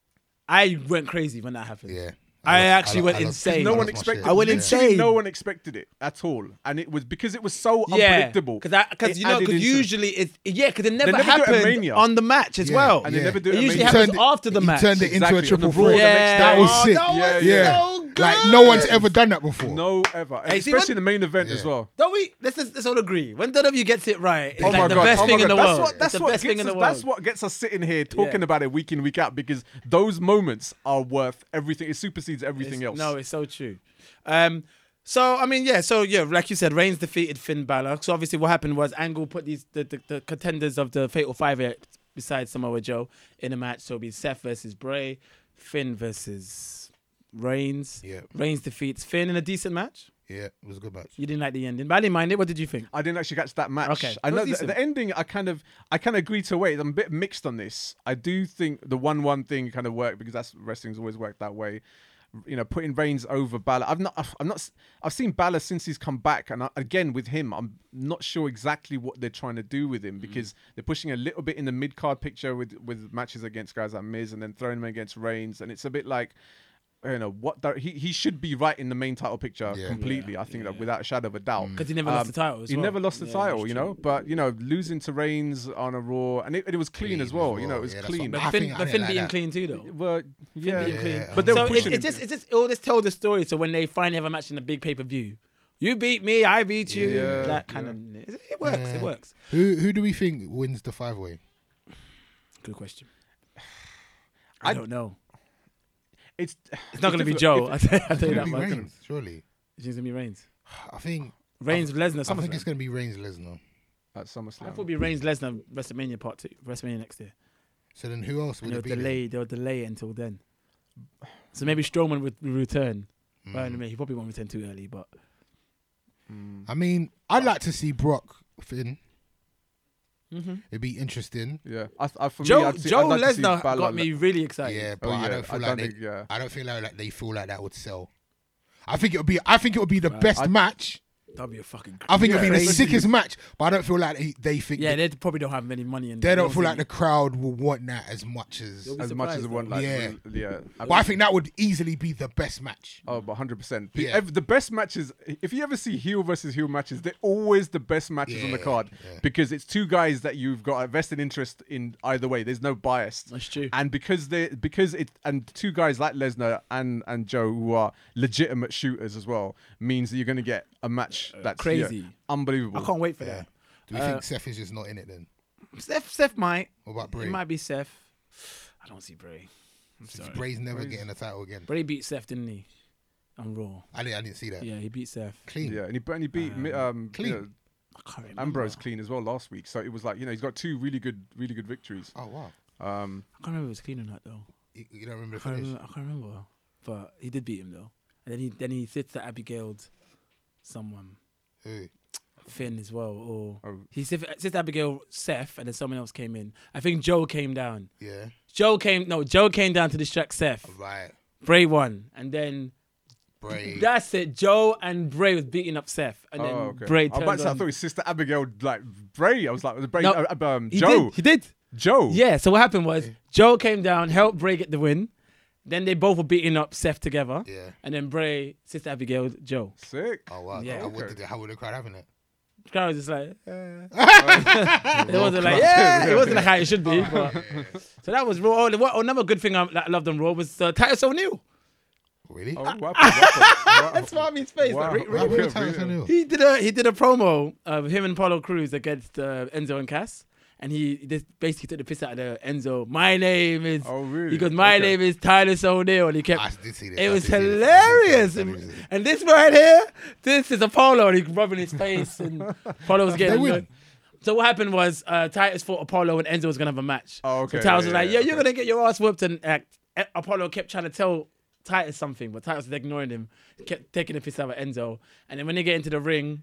I went crazy when that happened. Yeah. I lost- actually lo- went I lost- insane. No I one lost my expected. shit. I went Yeah. insane. Literally no one expected it at all, and it was because it was so unpredictable. Because because It you know added because into- usually it's yeah because it never, never do it at happened Mania. on the match as Yeah, well. and they yeah. never do It it. usually amazing. happens turned it- after the he match. turned it into Exactly. a triple On the Raw the threat. next Yeah, day. That was oh, sick. that was Yeah, yeah. so good. Like no one's ever done that before. No, ever, and Hey, see, especially when- in the main event Yeah. as well. Don't we? Let's just, let's all agree. When W W E gets it right, it's Oh like my the god! best oh my thing in God. the that's world. What, that's it's the what best gets thing in the us, world. That's what gets us sitting here talking Yeah. about it week in week out because those moments are worth everything. It supersedes everything It's- else. No, it's so true. Um, so I mean, yeah. So yeah, like you said, Reigns defeated Finn Balor. So obviously, what happened was Angle put these the, the, the contenders of the Fatal Five here besides Samoa Joe in a match. So it'll be Seth versus Bray, Finn versus Reigns. Yeah. Reigns defeats Finn in a decent match. Yeah, it was a good match. You didn't like the ending, but I didn't mind it. What did you think? I didn't actually catch that match. Okay. I It was know the, decent. the ending. I kind of, I kind of agree to wait. I'm a bit mixed on this. I do think the one-one thing kind of worked because that's wrestling's always worked that way. You know, putting Reigns over Balor. I've not, I've, I'm not, I've seen Balor since he's come back, and I, again with him, I'm not sure exactly what they're trying to do with him because they're pushing a little bit in the mid-card picture with with matches against guys like Miz, and then throwing him against Reigns, and it's a bit like. You know what? The, he he should be right in the main title picture Yeah. completely. I think that without a shadow of a doubt. Because he never lost Um, the title. As He well. never lost the Yeah, title, that's you true. know. But you know, losing to Reigns on a Raw, and it, it was clean, Clean as well. as You know, well. it was Yeah, that's clean. what- But I Finn, think- I but didn't Finn like being that. clean too, though. Well, yeah, Being clean. Yeah, but they so were it, pushing it him. just it just all this told the story. So when they finally have a match in a big pay per view, you beat me, I beat you. Yeah, that kind yeah. of it, it works. Yeah. It works. Who who do we think wins the five way? Good question. I, I- don't know. It's It's not going to be difficult. Joe. If- I tell you, I tell you that It's much. gonna be Reigns, surely. It's going to be Reigns. I think Reigns, Lesnar, I think SummerSlam. it's gonna be Reigns Lesnar. at I SummerSlam. thought it'd be Reigns, Lesnar, WrestleMania part two, WrestleMania next year. So then who else And would they'll it be? then? delay, they'll delay it until then. So maybe Strowman would would return. Mm. Well, I mean, he probably won't return too early, but Mm. I mean, I'd like to see Brock Finn. mm-hmm. It'd be interesting. Yeah, I, I, for Joe me, I'd see, Joe I'd like to see Lesnar Balor got me really excited. Yeah, but Oh, I yeah, don't feel I like don't they, think- yeah. I don't feel like, like they feel like that would sell. I think it would be. I think it would be the Right. best I- match. That'd be a fucking. I think Yeah, it'd be the especially sickest match. But I don't feel like they, they think. Yeah, that- they probably don't have many money in. they don't they feel like the think- crowd will want that as much as. They'll be as much as surprised, it want, though. like, Yeah. yeah. But I think that would easily be the best match. Oh, but one hundred percent. Yeah. The best matches, if you ever see heel versus heel matches, they're always the best matches on the Yeah, card yeah. because it's two guys that you've got a vested interest in either way. There's no bias. That's true. And because they because it and two guys like Lesnar and and Joe who are legitimate shooters as well means that you're going to get a match that's yeah, crazy. unbelievable. I can't wait for Yeah. that. Do we Uh, think Seth is just not in it then? Seth, Seth might. What about It Bray? might be Seth. I don't see Bray. I'm Since sorry. Bray's never Bray's- getting a title again. Bray beat Seth, didn't he? On Raw. I didn't, I didn't see that. Yeah, he beat Seth. Clean. Yeah, and he, and he beat um, um, Clean. you know, I can't remember. Ambrose clean as well last week. So it was like, you know, he's got two really good, really good victories. Oh wow. Um, I can't remember if it was clean or not though. You, you don't remember I the can't finish? remember. I can't remember. But he did beat him though. And then he then he sits to Abigail's someone. Who? Finn as well, or Oh. he sits sits to Abigail Seth, and then someone else came in. I think Joe came down. Yeah. Joe came no, Joe came down to distract Seth. Right. Bray won, and then Bray. that's it. Joe and Bray was beating up Seth, and then oh, okay. Bray I, was about turned to say, I on. thought his sister Abigail like Bray. I was like, was it Bray? No, uh, um, he Joe. did. He did. Joe. Yeah. So what happened was Joe came down, helped Bray get the win. Then they both were beating up Seth together. Yeah. And then Bray, sister Abigail, Joe. Sick. Oh wow. Yeah. How, would Okay. the, how would the crowd having it? The crowd was just like, eh. it wasn't like, yeah, it wasn't like how it should be. But. So that was Raw. Oh, what- another good thing I, that I loved on Raw was uh, Titus O'Neil. Really? Oh, what happened? What happened? That's what I mean, space. Wow. Like, re- re- What happened really? with Titus O'Neil? He did a he did a promo of him and Apollo Crews against uh, Enzo and Cass, and he just basically took the piss out of the Enzo. My name is. Oh, really? He goes, my Okay. name is Titus O'Neil, and he kept. I did see this. It I was did see this. I did see hilarious, this. I and, did see this. and this right here, this is Apollo, and he's rubbing his face, and Apollo was getting. win. annoyed. So what happened was uh, Titus thought Apollo and Enzo was gonna have a match. Oh, okay, So Titus yeah, was like, yeah, "Yeah, yeah, you're okay. gonna get your ass whooped," and uh, Apollo kept trying to tell Titus something, but Titus was ignoring him, kept taking the piss out of Enzo. And then when they get into the ring,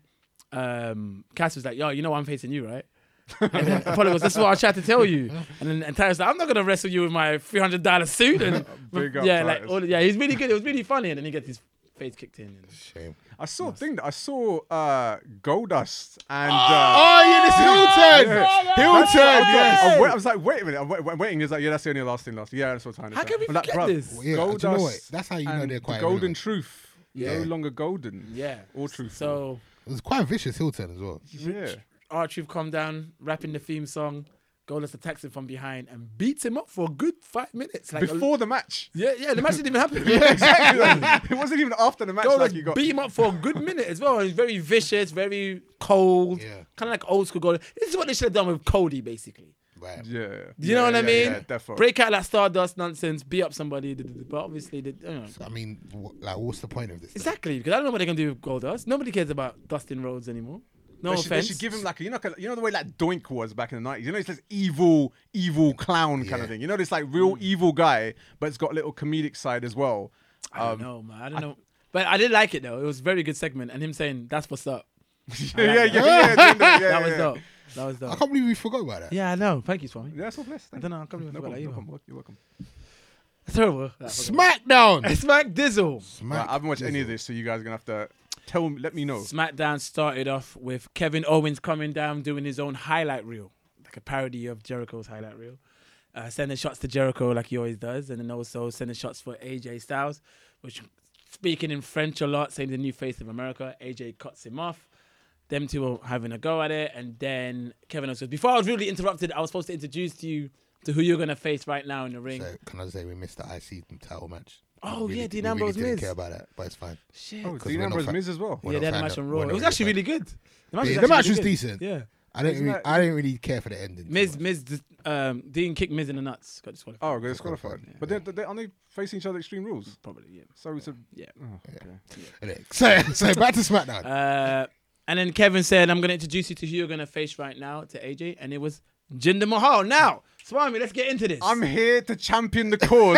um, Cass was like, yo, you know I'm facing you, right? And then Apollo goes, that's what I tried to tell you. And then and Titus like, I'm not gonna wrestle you with my three hundred dollars suit. And Big up yeah, like Titus. all, yeah, he's really good. It was really funny. And then he gets his face kicked in. And Shame. I saw a thing. that I saw uh, Goldust and. Oh, Uh, yeah, this Hilton. yeah. Hilton, That's what I thought. yes. I, wait, I was like, wait a minute. I'm wait, wait, waiting. He's like, yeah, that's the only last thing last. Yeah, that's what time. How can we I'm like, forget bruv, this? Yeah, do you know Goldust what? That's how you know and they're quite the golden relevant. truth. Yeah. No longer golden. yeah. Or truthful. So It was quite vicious Hilton as well. yeah. R-Truth come down, rapping the theme song. Goldust attacks him from behind and beats him up for a good five minutes. Like Before the match. yeah, yeah, the match didn't even happen. Exactly. Like, it wasn't even after the match. Goldust like you got. beat him up for a good minute as well. And he's very vicious, very cold, Yeah. kind of like old school Goldust. This is what they should have done with Cody, basically. Right. Yeah. Do you know what I yeah, mean? Yeah, definitely. Break out that Stardust nonsense, beat up somebody, but obviously, they, you know. I mean, wh- like, what's the point of this? then? Exactly, because I don't know what they're gonna do with Goldust. Nobody cares about Dustin Rhodes anymore. No they should, they offense. should give him like a, you know, like a- you know the way like Doink was back in the nineties. You know, it's this evil, evil clown kind Yeah. of thing. You know, this like real evil guy, but it's got a little comedic side as well. I don't Um, know, man. I don't know. But I did like it though. It was a very good segment, and him saying, "That's what's up." yeah, yeah, yeah, yeah, yeah, yeah, That yeah, was yeah. dope. That was I dope. can't believe we forgot about that. Yeah, I know. Thank you, Swami. Yeah, so blessed. I don't know. I can't believe I No forgot that problem, no either. problem. You're welcome. It's terrible. Smackdown. Smack Dizzle. Smack Right, I haven't watched any of Dizzle. this, so you guys are gonna have to tell me, let me know. SmackDown started off with Kevin Owens coming down doing his own highlight reel, like a parody of Jericho's highlight reel, uh, sending shots to Jericho like he always does, and then also sending shots for A J Styles, which speaking in French a lot, saying the new face of America. A J cuts him off. Them two are having a go at it, and then Kevin Owens says, before I was really interrupted, I was supposed to introduce you to who you're gonna face right now in the ring. So, can I say we missed the I C title match? Oh, We yeah, really, Dean we Ambrose really didn't Miz. care about that, but it's fine. Shit. Oh, 'Cause Dean we're not Ambrose fa- Miz as well. we're yeah, not they had a fan match of- on we're Raw. not It was really actually fan. really good. The match Yeah, was, the match actually was really decent. good. Yeah. I didn't. Isn't Really, that- I didn't really care for the ending. too Miz, much. Miz, um, Dean kicked Miz in the nuts. Got disqualified. Oh, they're disqualified. Yeah. But they're, they're, aren't they facing each other Extreme Rules? Probably, yeah. So it's a. Yeah. Oh, okay. Anyway, So, so back to SmackDown. Uh, and then Kevin said, I'm going to introduce you to who you're going to face right now, to A J. And it was Jinder Mahal. Now, Swami, let's get into this. I'm here to champion the cause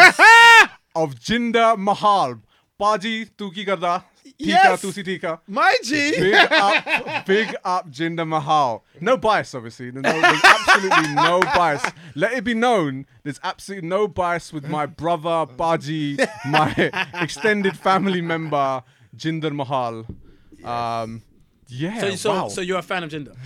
of Jinder Mahal. Baji Tuki Garda. Tika Yes. Tusi Tika. My G. Big up, big up Jinder Mahal. No bias, obviously. No, there's absolutely no bias. Let it be known, there's absolutely no bias with my brother, Baji, my extended family member, Jinder Mahal. Um, yeah, So, so, wow. so you're a fan of Jinder?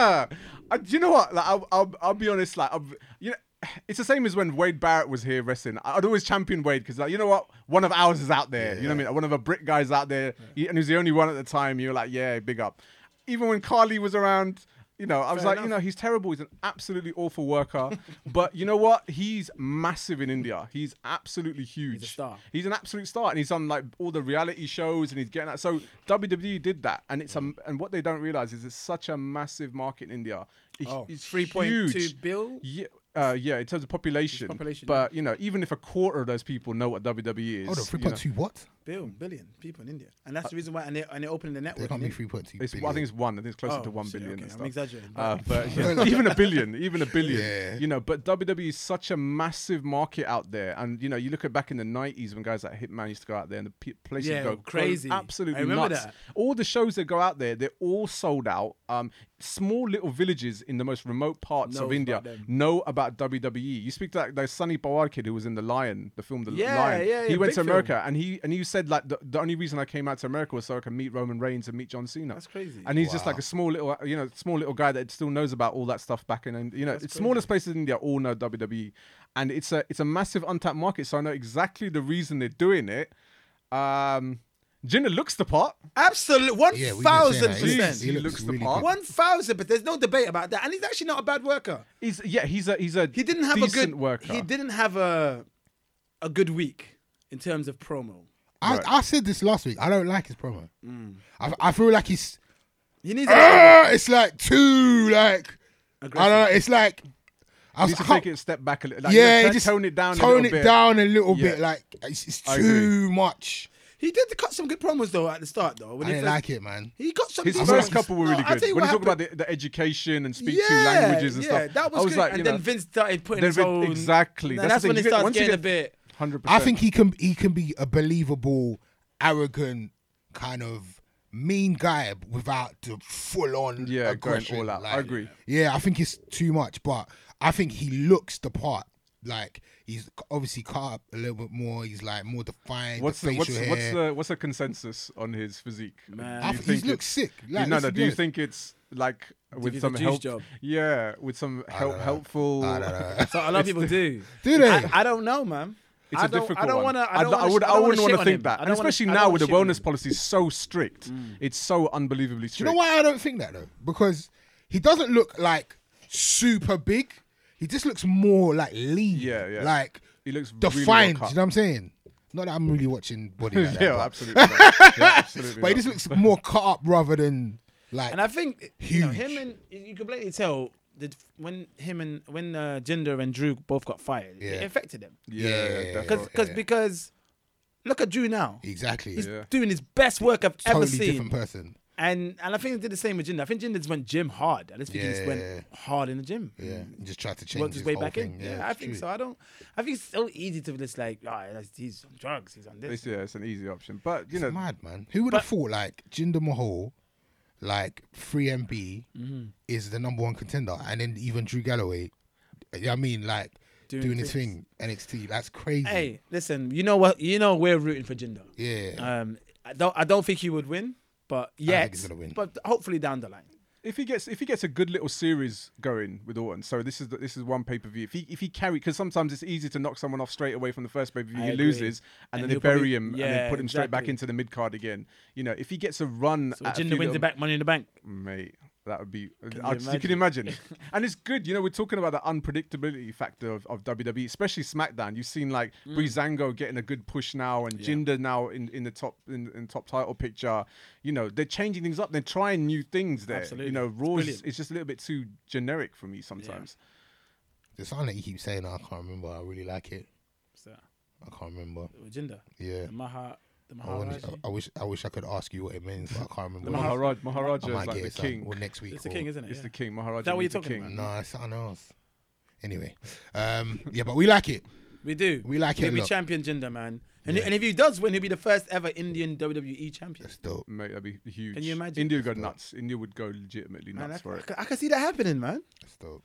I, you know what? Like, I'll, I'll, I'll be honest. Like, I've, you know, it's the same as when Wade Barrett was here wrestling. I'd always champion Wade because, like, you know what? One of ours is out there. You know what I mean? One of the Brit guys out there, he, and he was the only one at the time. You're like, yeah, big up. Even when Carly was around, you know, I was Fair like, you enough. know, he's terrible. He's an absolutely awful worker. But you know what? He's massive in India. He's absolutely huge. He's a star. He's an absolute star, and he's on like all the reality shows, and he's getting that. So W W E did that, and it's um, and what they don't realize is it's such a massive market in India. It- Oh, it's three point two huge. bill? Yeah, uh, yeah, in terms of population. population, but you know, even if a quarter of those people know what W W E is, Hold on, you three know, point two what? Bill, billion people in India. And that's the reason why, and, they, and they're opening the There network. can't in be India. three point two. It's, well, I think it's one. I think it's closer Oh, to one shit, billion okay, and I'm stuff. exaggerating. Uh, but yeah, even a billion, even a billion. Yeah. You know, but W W E is such a massive market out there, and you know, you look at back in the nineties when guys like Hitman used to go out there, and the pe- places Yeah, go crazy. go absolutely I remember nuts. that. All the shows that go out there, they're all sold out. Um, small little villages in the most remote parts Knows of India about them. know about W W E. You speak to that, that Sunny Pawar kid who was in The Lion, the film The Yeah, Lion. yeah, he yeah, went big to America, film. and he and he said like the, the only reason I came out to America was so I could meet Roman Reigns and meet John Cena. That's crazy. And he's just Wow. like a small little, you know, small little guy that still knows about all that stuff back in, and you know, That's it's crazy. smallest places in India all know W W E, and it's a it's a massive untapped market. So I know exactly the reason they're doing it. Um, Jinder looks the part. Absolutely, one Yeah, we thousand did say that. He looks- percent. He he looks looks the really part. good. One thousand, but there's no debate about that. And he's actually not a bad worker. He's yeah, he's a he's a He didn't have a decent good worker. He didn't have a a good week in terms of promo. I, Right. I said this last week. I don't like his promo. I, I feel like he's. He needs a Ah, it's like too like. I aggressive. don't know. It's like. I He was, needs to I can't- take it a step back a little. Like, yeah, you know, just tone it down. a Tone little it bit. down a little Yeah. bit. Like it's, it's I too much. He did cut some good promos though at the start though. When I he didn't first- like it, man. He got some. His decent first ones. couple were really No, I'll good. tell you When what you talk about happened. the, the education and speak yeah, two languages and yeah, stuff, that was, I was good. like, and you then know, Vince started putting then his Vin- own. exactly. And That's that's the when thing. it You get- starts once you getting get- a bit. hundred I percent. think he can he can be a believable, arrogant, kind of mean guy without the full on Yeah, going aggression. all out. I agree. Yeah, I think it's too much, but I think he looks the part. Like he's obviously cut up a little bit more. He's like more defined. What's the the, facial what's, hair. what's the what's the consensus on his physique? Man. Do I you think think he looks it's- sick. do Like, you, no, let's no. be Do you honest. think it's like with it's a some juice help? job? Yeah, with some help, know. helpful. I don't know. So a lot of people do. Do they? I, I don't know, man. It's I a don't, difficult I don't one. want to. I, I'd- don't I wanna, would. I I don't wouldn't want want to to think that, I and don't wanna- especially I now don't with the wanna shit on wellness him. policy so strict. It's so unbelievably strict. Do you know why I don't think that though? Because he doesn't look like super big. He just looks more like lean. Yeah, yeah. Like He looks defined. really well you cut. know what I'm saying? Not that I'm really watching body like that. yeah, but, absolutely. not. Yeah, absolutely but he not. just looks more cut up rather than like. And I think you know, Huge. him and you can blatantly tell that when him and when uh, Jinder and Drew both got fired, Yeah. it affected them. Yeah, Yeah, definitely. Because because yeah. because look at Drew now. exactly. He's Yeah. doing his best work I've ever Totally seen. different person. And and I think he did the same with Jinder. I think Jinder just went gym hard. I just think he just Yeah. went hard in the gym. Yeah, he just tried to change Worked his his way whole back thing. in. Yeah, I it's think true. so. I don't. I think it's so easy to just like, oh, he's on drugs. He's on this. It's, yeah, it's an easy option, but you It's know, mad, man. Who would have But- thought like Jinder Mahal, like three M B, Mm-hmm. is the number one contender, and then even Drew Galloway. You know what I mean, like Doing doing, his things. thing, N X T. That's crazy. Hey, listen. You know what? You know we're rooting for Jinder. Yeah. Um, I don't. I don't think he would win, but yet, think he's gonna win. but hopefully down the line. if he gets if he gets a good little series going with Orton, so this is the, this is one pay per view. If he if he carry, because sometimes it's easy to knock someone off straight away from the first pay per view, I he agree. loses, And and, then he'll they bury probably- him and yeah, then put him straight back exactly. into the mid card again. You know, if he gets a run, So at a Jinder few wins the little- back Money in the Bank. mate. That would be. you I just- you can imagine, and it's good. You know, we're talking about the unpredictability factor of, of W W E, especially SmackDown. You've seen like Mm. Breezango getting a good push now, and Jinder now in, in the top in, in top title picture. You know, they're changing things up. They're trying new things there. Absolutely. You know, It's Raw's brilliant. it's just a little bit too generic for me sometimes. The song that you keep saying, I can't remember. I really like it. What's that? I can't remember. With Jinder. Yeah. The Maha. The I, wanna- Maharaji. I, I wish I wish I could ask you what it means, but I can't remember. The what it Mahara- is. Maharaj, Maharaja I is might like get the it some- king. or next week. It's the or- king, isn't it? It's Yeah. the king. Maharaja Is that what is you're the talking king. about? No, it's something else. Anyway, um, yeah, but we like it. We do. We like it He'll a be lot. champion Jinder, man. And, Yeah. and if he does win, he'll be the first ever Indian W W E champion. That's dope. Mate, that'd be huge. Can you imagine? India would go nuts. India would go legitimately Man, nuts I, for I, it. can- I can see that happening, man. That's dope.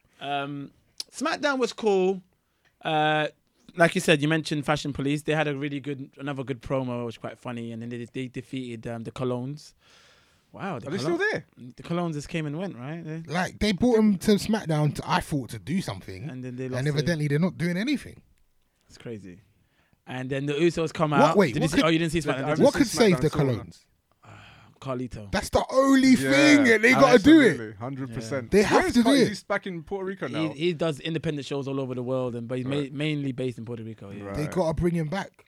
Um, SmackDown was cool. Uh, like you said, you mentioned Fashion Police. They had a really good, another good promo, which was quite funny. And then they, they defeated um, the Colognes. Wow, the Are they still Colo- there? The Colognes just came and went, right? They- Like they brought him to SmackDown. To, I thought to do something, And then they lost and it. evidently they're not doing anything. It's crazy. And then the Usos come What- out. wait, Did what you see, could- oh, you didn't see SmackDown? I did you? What seen could save SmackDown the saw that. Colognes? Carlito. That's the only thing they got to do it. one hundred percent. They have to do it. He's back in Puerto Rico He, now. he does independent shows all over the world, and but he's Right. ma- mainly based in Puerto Rico. Yeah. Right. They got to bring him back.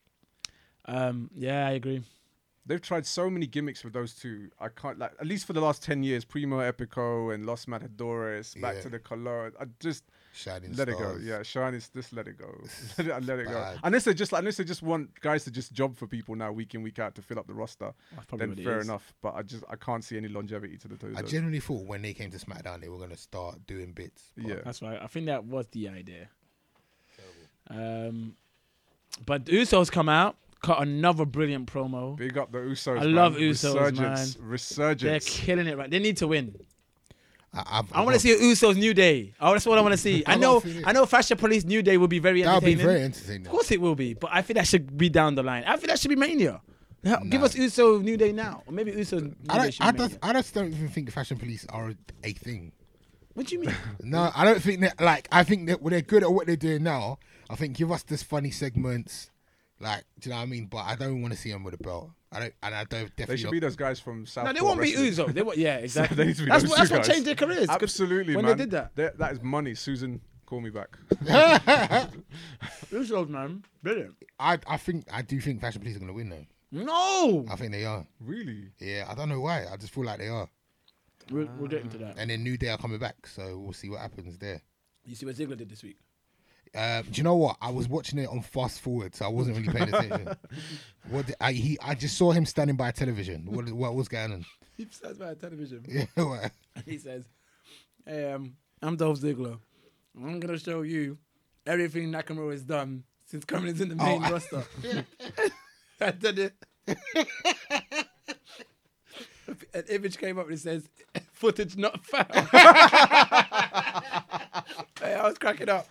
Um, yeah, I agree. They've tried so many gimmicks with those two. I can't like at least for the last ten years, Primo Epico and Los Matadores, back Yeah. to the Color. I just Shining let it stars. go. Yeah, Shine is just let it go. let it, let it go. bad. Unless they just unless they just want guys to just job for people now week in week out to fill up the roster, That's probably then what it fair is. enough. But I just I can't see any longevity to the two. I genuinely thought when they came to SmackDown they were gonna start doing bits. but Yeah. That's right. I think that was the idea. Um, but the Usos come out, cut another brilliant promo. Big up the Usos. I man. love Usos, Resurgence. They're Resurgence. killing it right. They need to win. I, I've, I want to see a Usos New Day. Oh, that's what I want to see. I I got know. a feeling. I know. Fashion Police New Day will be very That'll be entertaining. very entertaining. Of course it will be, but I think that should be down the line. I think that should be Mania. Hell, Give Nah. us Uso New Day now, or maybe Uso New I Day don't. should I be just. Mania. I just don't even think fashion police are a thing. What do you mean? No, I don't think that. Like, I think that when they're good at what they're doing now, I think give us this funny segments. Like, do you know what I mean? But I don't want to see them with a belt. I don't. And I don't definitely. They should be those guys from South. No, they won't be Uso. They won't, yeah, exactly. They need to be that's those what, two that's what guys. changed their careers. 'cause Absolutely, when man. they did that. That- that is money. Susan, call me back. Usos, man, brilliant. I. I think. I do think fashion police are gonna win though. No, I think they are. Really? Yeah. I don't know why. I just feel like they are. we'll, we'll get into that. And then New Day are coming back, so we'll see what happens there. You see what Ziggler did this week? Um, do you know what? I was watching it on fast forward, so I wasn't really paying attention. what did, I he I just saw him standing by a television. What what was going on? He says by television. Yeah, what? He says, "Hey, um, I'm Dolph Ziggler. I'm gonna show you everything Nakamura has done since coming into the main Oh, I- roster. And then it- an image came up and it says, footage not found. Hey, I was cracking up.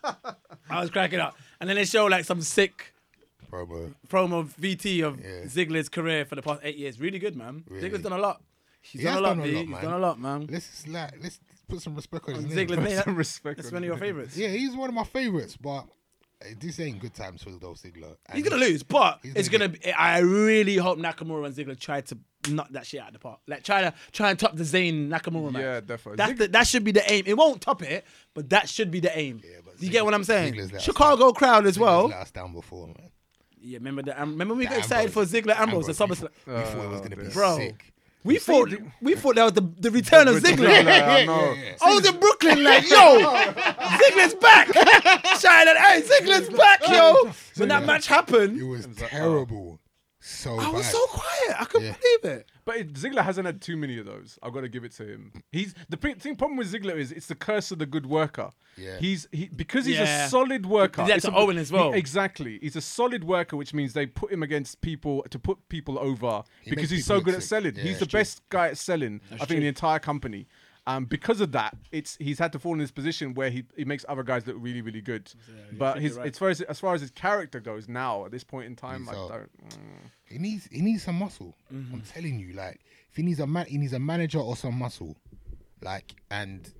I was cracking up. And then they show like some sick Promo. promo V T of Yeah. Ziggler's career for the past eight years. Really good, man. Really? Ziggler's done a lot. He's He done has a lot, done a B. lot, He's man. done a lot, man. Let's like let's put some respect on his name. Ziggler's name. Some respect That's on one of your his favorites. Yeah, he's one of my favorites, but uh, this ain't good times for Dolph Ziggler. And He's gonna lose, but he's it's gonna gonna. Be, I really hope Nakamura and Ziggler try to knock that shit out of the park. Like try to try and top the Zayn Nakamura match. Yeah, definitely. That's Zig- the, that should be the aim. It won't top it, but that should be the aim. Yeah, but you get what I'm saying? Ziggler's let us Chicago crowd as Ziggler's well. let us down before, man. Yeah, remember that? Um, remember when we got The excited Ambrose- for Ziggler Ambrose at Ambrose, we SummerSlam. thought- We thought it was gonna be Bro. sick. We thought we thought that was the, the return of Ziggler. I know. I was in Brooklyn like, yo, Ziggler's back. Shouting, hey, Ziggler's back, yo. When that match happened, It was terrible. So I was bad. so quiet. I couldn't Yeah. believe it. But it, Ziggler hasn't had too many of those. I've got to give it to him. He's the pre- thing. Problem with Ziggler is it's the curse of the good worker. Yeah. He's he because he's Yeah. a solid worker. He did that it's to a- Owen as well. he- exactly. He's a solid worker, which means they put him against people to put people over because makes he's people so look good at sick. selling. Yeah, he's the that's true. best guy at selling. I think in true. the entire company. Um, because of that, it's he's had to fall in this position where he, he makes other guys look really really good. but think his you're right. as far as as far as his character goes now at this point in time, He's I out. don't. mm. He needs he needs some muscle. Mm-hmm. I'm telling you, like if he needs a man, he needs a manager or some muscle. Like and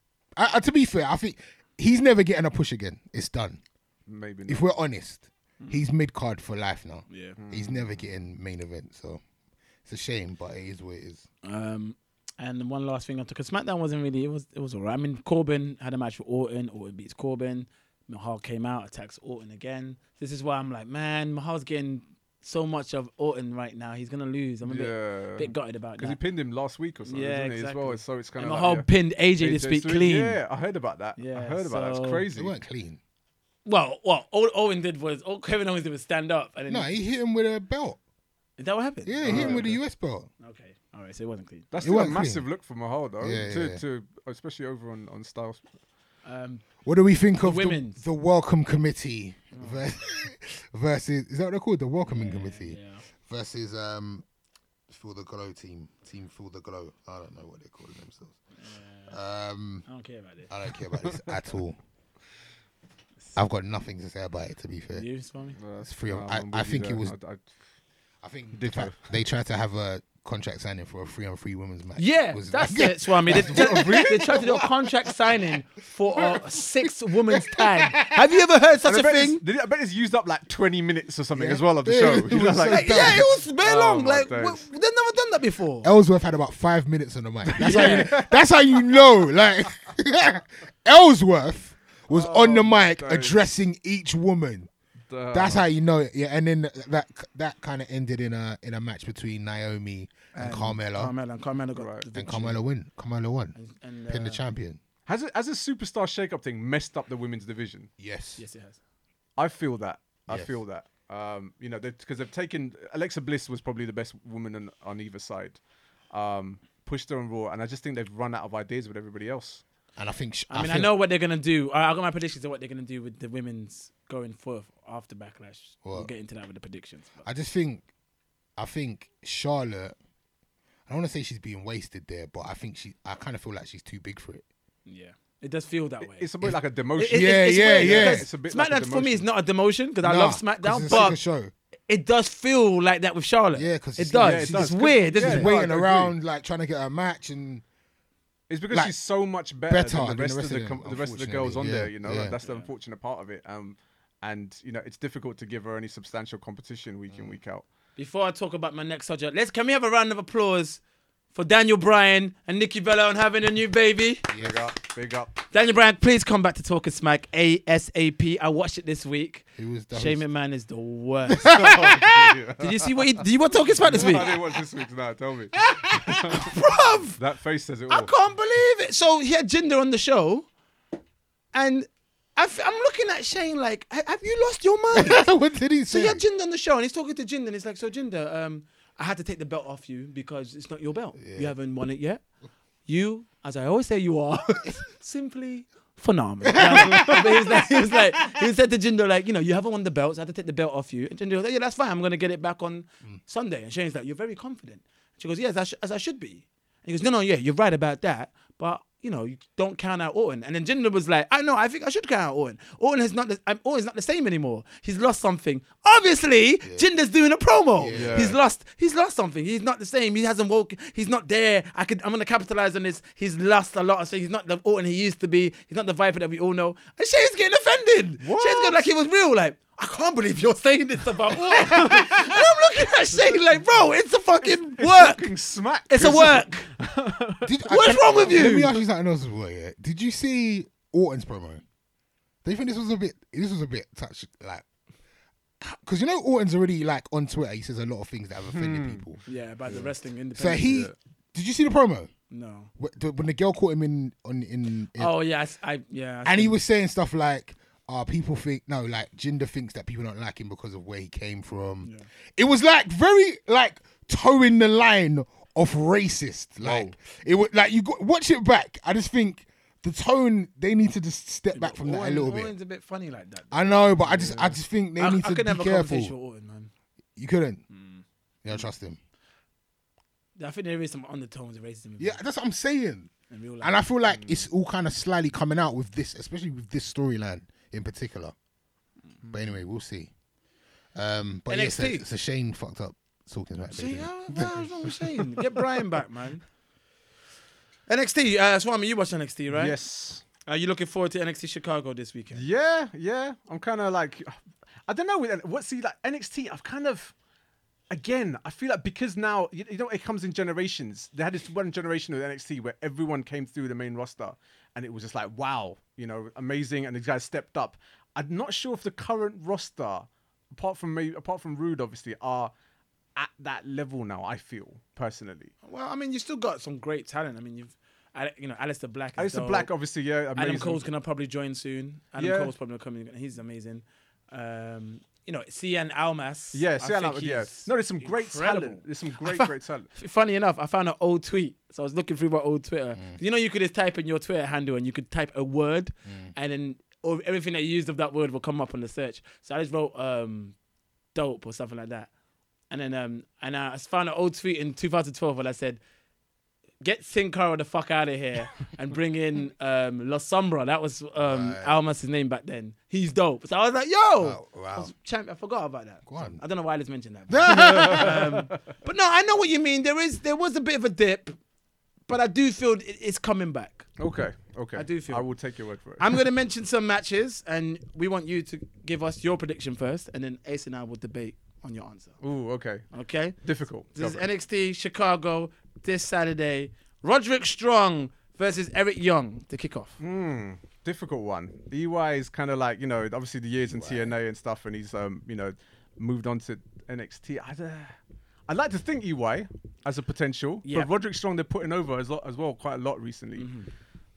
I, I, to be fair, I think he's never getting a push again. It's done. Maybe not. If we're honest, he's mid card for life now. Yeah. He's never getting main event, so it's a shame, but it is what it is. Um, and one last thing I took, because SmackDown wasn't really, it was it was alright. I mean, Corbin had a match with Orton. Orton beats Corbin. Mahal came out, attacks Orton again. This is why I'm like, man, Mahal's getting so much of Orton right now. He's gonna lose. I'm a bit, Yeah. bit gutted about Because he that. pinned him last week or something, Yeah, didn't he, as exactly. well? So it's kind And of Mahal like, pinned A J yeah. this week Sweet. clean. Yeah, I heard about that. I Yeah, heard about that. so- It's crazy. They weren't clean. Well, what all Owen did was, all Kevin Owens did was stand up. And then No, he hit him with a belt. is that what happened? Yeah, he hit him with a U S belt. Okay, all right, so it wasn't clean. That's It still a weren't massive clean. look for Mahal, though. Yeah, to, yeah. to especially over on, on Styles. Um, What do we think of the, women's. the welcome committee ver- versus? Is that what they're called? The welcoming committee yeah. versus um, Feel the Glow team. Team Feel the Glow. I don't know what they're calling themselves. Um, I don't care about this. I don't care about this at all. I've got nothing to say about it. To be fair, You, Swami? Uh, It's free. no, I, I'm I with you think it there. was. I, I, I think the Ditto. fact they tried to have a contract signing for a three on three women's match. Yeah, was that's like- it, Swami. They, they tried to do a contract signing for a six women's tag. Have you ever heard such And a I, bet thing? it's- did it- I bet it's used up like twenty minutes or something Yeah. as well of the Yeah, show. it You know, was like- so Like, yeah, it was very Oh, long. my Like, days. w- they've never done that before. Ellsworth had about five minutes on the mic. That's how you. That's how you know. Like Ellsworth was on the mic days. addressing each woman. Uh, That's how you know it. Yeah, and then that that kind of ended in a in a match between Naomi and, Carmella, Carmella and Carmella got Right. the and victory. Carmella win. Carmella won. And, Pin the uh, champion. Has it, has a superstar shake-up thing messed up the women's division? Yes. Yes, it has. I feel that. I Yes. feel that. Um, you know, because they've taken Alexa Bliss was probably the best woman on, on either side. Um, pushed her on Raw, and I just think they've run out of ideas with everybody else. And I think. sh- I mean, I, think- know what they're gonna do. I, I got my predictions of what they're gonna do with the women's going forth after Backlash. We'll What? get into that with the predictions. But I just think. I think Charlotte. I don't want to say she's being wasted there, but I think she. I kind of feel like she's too big for it. yeah, it does feel that way. It's a bit like a demotion. It- it- Yeah, it's yeah, weird yeah. because It's a bit like a SmackDown for me demotion. is not a demotion because I Nah, love 'cause SmackDown, it's a but sicker show. it does feel like that with Charlotte. Yeah, 'cause it she's- does. yeah, it it's does, just 'cause- weird, isn't yeah, She's it? no, I waiting agree. around, like trying to get a match, and It's because like, she's so much better, better than the rest, of the, them, com- the rest of the girls on unfortunately. there. Yeah, You know, yeah. Like, that's the unfortunate part of it. Um, and you know, it's difficult to give her any substantial competition week Mm. in, week out. Before I talk about my next subject, let's can we have a round of applause for Daniel Bryan and Nikki Bella on having a new baby? Big up, big up. Daniel Bryan, please come back to Talking Smack ASAP. I watched it this week. who was the Shane host? McMahon is the worst. I Did you see what he did? You want Talking Smack this week? didn't watch this week's now. Tell me. Bruv, That face says it I all. can't believe it. So he had Jinder on the show, and I f- I'm looking at Shane like, "Ha- have you lost your mind? What did he So say? he had Jinder on the show, and he's talking to Jinder, and he's like, so Jinder, um, I had to take the belt off you because it's not your belt. You haven't won it yet. You, as I always say you are, simply phenomenal. But he was like, he was like, he said to Jinder, like, you know, you haven't won the belts. I had to take the belt off you. And Jinder was like, yeah, that's fine. I'm going to get it back on mm. Sunday. And Shane's like, you're very confident. She goes, yes, as, as I should be. And he goes, no, no, yeah, you're right about that. But, you know, you don't count out Orton. And then Jinder was like, I know, I think I should count out Orton. Orton is not the, um, Orton's not the same anymore. He's lost something. Obviously, yeah. Jinder's doing a promo. Yeah. He's lost He's lost something. He's not the same. He hasn't woken. He's not there. I could, I'm going to capitalize on this. He's lost a lot of things. He's not the Orton he used to be. He's not the Viper that we all know. And Shane's getting offended. What? Shane's going like he was real. Like, I can't believe you're saying this about Orton. And I'm looking at Shane like, bro, it's a fucking it's work. Fucking smack. It's a work. Did, What's I, wrong with you? Let me ask you something else as well. Yeah. Did you see Orton's promo? Do you think this was a bit? This was a bit touch like, because you know Orton's already like on Twitter. He says a lot of things that have offended hmm. people. Yeah, about yeah. the wrestling independence. So he. Yeah. Did you see the promo? No. When the girl caught him in on in. in oh yeah, I, I yeah. I and he was saying stuff like. Uh, people think no, like Jinder thinks that people don't like him because of where he came from. Yeah. It was like very like towing the line of racist. Like oh. it was like you got watch it back. I just think the tone they need to just step back from Orton, that a little Orton's bit. a bit funny like that. I know, but I just yeah. I just think they I, need I to could be have a careful. conversation with Orton, man. You couldn't. Mm. You don't trust him. I think there is some undertones of racism. Yeah, that's what I'm saying. And I feel like mm. it's all kind of slightly coming out with this, especially with this storyline in particular. But anyway, we'll see. Um, but N X T. Yeah, it's a Shane fucked up talking about Shane, what's wrong with Shane? Get Brian back, man. N X T, uh, Swami, you watch N X T, right? Yes. Are you looking forward to N X T Chicago this weekend? Yeah, yeah. I'm kind of like, I don't know. What's see like N X T? I've kind of, again, I feel like because now you, you know it comes in generations. They had this one generation of N X T where everyone came through the main roster, and it was just like, wow, you know, amazing, and these guys stepped up. I'm not sure if the current roster, apart from maybe, apart from Rude, obviously, are at that level now. I feel personally. Well, I mean, you still got some great talent. I mean, you've, you know, Aleister Black. Is Aleister dope. Black, obviously, yeah. Amazing. Adam Cole's gonna probably join soon. Adam yeah. Cole's probably coming. He's amazing. Um, you know, Cien Almas. Yeah, Cien Almas. Yeah. No, there's some great incredible. talent. There's some great, found, great talent. Funny enough, I found an old tweet. So I was looking through my old Twitter. Mm. You know, you could just type in your Twitter handle and you could type a word, mm. and then. Or everything that you used of that word will come up on the search. So I just wrote um, dope or something like that. And then um, and I found an old tweet in two thousand twelve where I said, get Sin Cara the fuck out of here and bring in um, La Sombra. That was um, right. Almas' name back then. He's dope. So I was like, yo. Oh, wow. I, was champ- I forgot about that. Go on. I don't know why I just mentioned that. um, but no, I know what you mean. There is there was a bit of a dip, but I do feel it, it's coming back. Okay. Okay. I do feel. I will take your word for it. I'm going to mention some matches, and we want you to give us your prediction first, and then Ace and I will debate on your answer. Ooh, okay. Okay? Difficult. This is N X T Chicago this Saturday. Roderick Strong versus Eric Young to kick off. Hmm. Difficult one. E Y is kind of like, you know, obviously the years in T N A and stuff, and he's, um, you know, moved on to N X T. I'd, uh, I'd like to think E Y as a potential, yeah. but Roderick Strong they're putting over as, lo- as well quite a lot recently. Mm-hmm.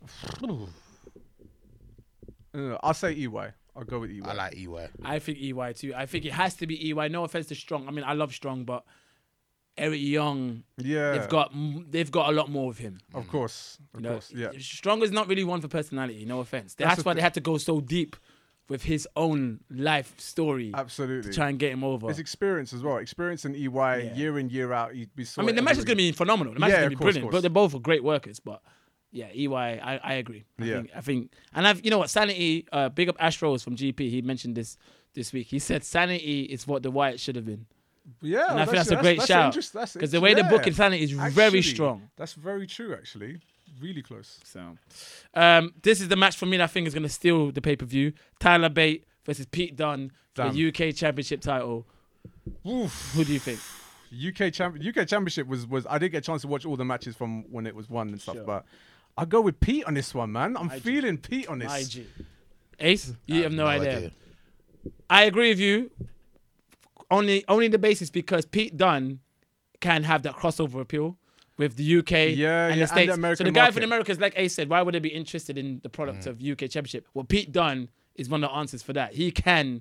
uh, I'll say E Y. I'll go with E Y. I like E Y. I think E Y too. I think it has to be E Y. No offense to Strong. I mean, I love Strong, but Eric Young, yeah, they've got they've got a lot more of him. Of course, of you know, course, yeah. Strong is not really one for personality. No offense. That's, That's why they had to go so deep with his own life story. Absolutely. To try and get him over. His experience as well. Experience in E Y yeah. year in, year out. He'd be so I mean, the match is going to be phenomenal. The match yeah, is going to be course, brilliant. But they're both great workers. But yeah, E Y, I, I agree. I yeah. think, I think, and I've, you know what, Sanity, uh, big up Astros from G P. He mentioned this this week. He said Sanity is what the Wyatt should have been. Yeah, and I think that's, that's a great that's, shout. Because the way yeah. the book Insanity is actually, very strong. That's very true, actually. Really close. So, um, this is the match for me that I think is going to steal the pay-per-view. Tyler Bate versus Pete Dunne for Damn. the U K Championship title. Oof. Who do you think? U K champ- U K Championship was, was... I didn't get a chance to watch all the matches from when it was won and stuff, sure. but I'll go with Pete on this one, man. I'm I G. feeling Pete on this. I G. Ace, you have no, no idea. idea. I agree with you. Only, only the basis because Pete Dunne can have that crossover appeal with the U K yeah, and yeah, the States. and the so the guy market. from the Americas, like Ace said, why would they be interested in the product mm. of U K Championship? Well, Pete Dunne is one of the answers for that. He can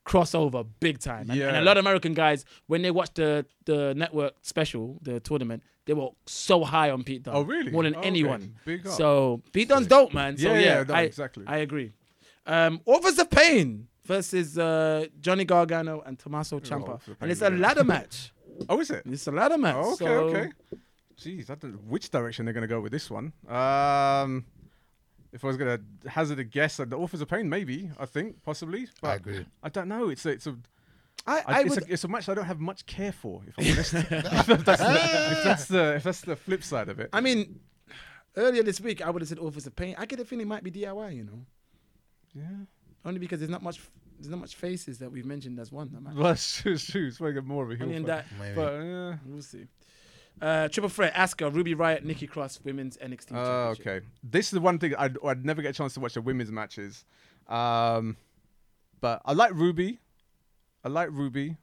crossover big time. And, Yeah. and a lot of American guys, when they watched the the network special, the tournament, they were so high on Pete Dunne. Oh, really? More than Oh, okay. anyone. Big up. So Pete Dunne's dope, man. So Yeah, yeah, yeah, no, I, exactly. I agree. Um, Authors of Pain versus uh, Johnny Gargano and Tommaso Ciampa. Authors of And it's Pain, a yeah. ladder match. Oh, is it? It's a ladder match. Oh, okay, so okay. Jeez, I don't know which direction they're going to go with this one. Um, if I was going to hazard a guess, uh, the Authors of Pain, maybe, I think, possibly. But I agree. I don't know. It's a, it's a, I, I, I it's, would, a, it's a match I don't have much care for, if I'm honest. if, that's the, if, that's the, if that's the flip side of it. I mean, earlier this week, I would have said Authors of Pain. I get a feeling it might be D I Y, you know. Yeah. Only because there's not much there's not much faces that we've mentioned as one. That match. Well, it's true, it's true. It's probably got more of a heel Only in fight. that, Maybe. But, yeah. we'll see. Uh, Triple Threat, Asuka, Ruby Riott, Nikki Cross, Women's N X T Oh, Championship. okay. This is the one thing I'd, I'd never get a chance to watch the women's matches. Um, but I like Ruby. I like Ruby.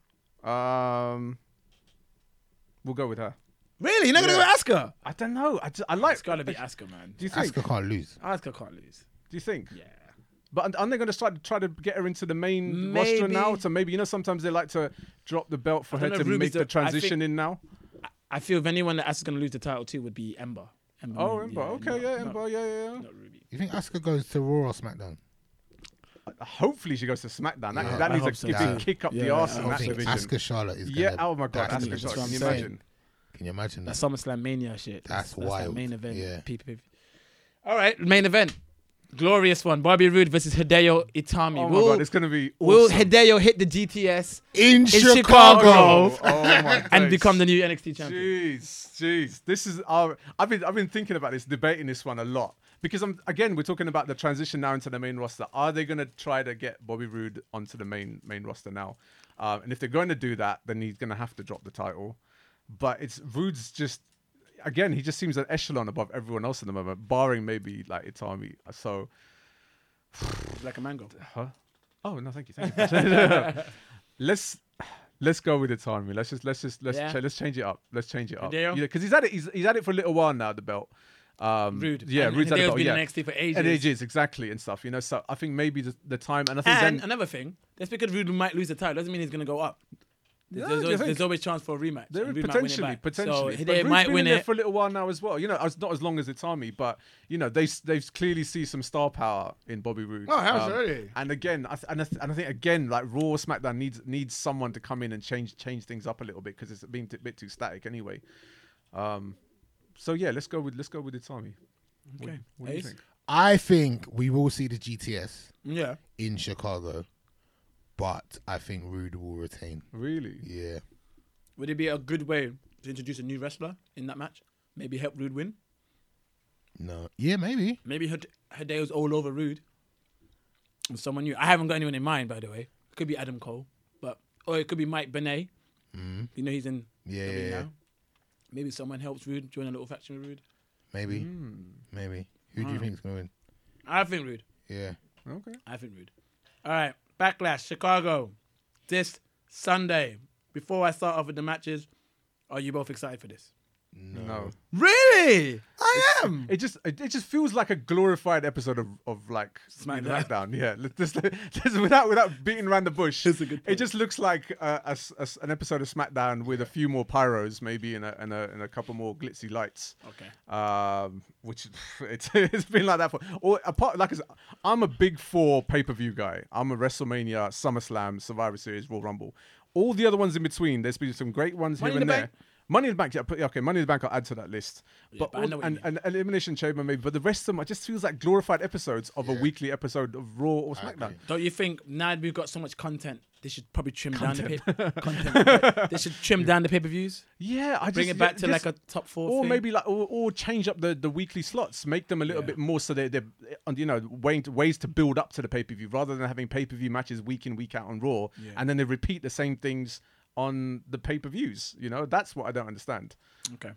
Um, we'll go with her. Really? You're not Yeah. going to go with Asuka? I don't know. I, just, I like. It's got to be Asuka, man. Do you think? Asuka can't lose. Asuka can't lose. Do you think? Yeah. But aren't they going to try to try to get her into the main roster Maybe. now? So maybe you know sometimes they like to drop the belt for I her don't to know, Ruby's make the the- I transition think- in now. I feel if anyone that Asuka's going to lose the title to would be Ember. Ember Oh, Moon, Ember. yeah, okay, not- yeah, not- Ember. Yeah, yeah. yeah. Not Ruby. You think Asuka goes to Raw or SmackDown? Hopefully she goes to SmackDown. That, Yeah. that I needs hope a so big too. kick up the Yeah, arse I in hope I that think division. Asuka Charlotte is Yeah. gonna. Oh my God, that's Asuka gonna- Charlotte. what Can you I'm saying. imagine? Can you imagine That that? SummerSlam Mania shit. That's that wild. main event. Yeah. P P V. All right, main event. Glorious one. Bobby Roode versus Hideo Itami. Oh my will, God, it's gonna be will awesome. Hideo hit the G T S In, Chicago. Oh my and days. become the new N X T champion? Jeez, jeez. This is our. I've been I've been thinking about this, debating this one a lot because I'm again we're talking about the transition now into the main roster. Are they going to try to get Bobby Roode onto the main main roster now? Um, and if they're going to do that, then he's going to have to drop the title. But it's Roode's just again he just seems an echelon above everyone else at the moment, barring maybe like Itami. So. Like a mango. Huh? Oh no, thank you, thank you. let's let's go with Itami. Let's just let's just let's Yeah. cha- let's change it up. Let's change it up. Hideo? Yeah, because he's had it. He's, he's had it for a little while now. The belt. Um, Rude. Yeah, and, Rude's and had the Hideo's belt. been Yeah, in N X T for ages. and ages exactly and stuff. You know, so I think maybe the, the time and I think And then another thing, just because Rude might lose the title doesn't mean he's going to go up. There's, Yeah, there's, do you always, think? there's always chance for a rematch. there and is Rude might win it potentially back. potentially. So But Hideo Rude's might been win in there it. for a little while now as well. You know, as not as long as Itami, but you know they s- they've clearly see some star power in Bobby Roode. Oh, Um, absolutely. And again, I th- and, I th- and I think again, like Raw, SmackDown needs needs someone to come in and change change things up a little bit because it's been a bit too static anyway. Um, so yeah, let's go with let's go with Itami. What, Okay. what do you Ace? think? I think we will see the G T S Yeah. in Chicago, but I think Rude will retain. Really? Yeah. Would it be a good way to introduce a new wrestler in that match? Maybe help Rude win? No. Yeah, maybe. Maybe Hide- Hideo's all over Rude. With someone new. I haven't got anyone in mind, by the way. It could be Adam Cole, but or it could be Mike Benet. Mm. You know he's in Yeah, W yeah, yeah. now. Maybe someone helps Rude join a little faction with Rude. Maybe. Hmm. Maybe. Who do you think's going to win? I think Rude. Yeah. Okay. I think Rude. All right, Backlash, Chicago, this Sunday. Before I start off with the matches, are you both excited for this? No. Really? I am. It just it, it just feels like a glorified episode of, of like SmackDown. SmackDown. Yeah, Let- just, just without without beating around the bush. That's a good It point. just looks like uh, a s- a s- an episode of SmackDown with a few more pyros, maybe, and a and a, and a couple more glitzy lights. Okay. Um, which it's it's been like that for. Or apart, like I said, I'm a big four pay per view guy. I'm a WrestleMania, SummerSlam, Survivor Series, Royal Rumble. All the other ones in between, there's been some great ones Money here in and the there. Bank? Money in the Bank, yeah, put- yeah, okay, Money in the Bank I'll add to that list. but but I all- know what you and, mean. and, and Elimination Chamber maybe, but the rest of them, it just feels like glorified episodes of a Yeah. weekly episode of Raw or I SmackDown. agree. Don't you think now that we've got so much content, they should probably trim down the pay- content? They should trim down the pay per views, Yeah, I bring just, it back yeah, to just- like a top four. or thing. maybe like or, or change up the, the weekly slots, make them a little Yeah. bit more so they're, they're on you know ways to, ways to build up to the pay per view rather than having pay per view matches week in week out on Raw Yeah. and then they repeat the same things on the pay per views. You know, that's what I don't understand. Okay.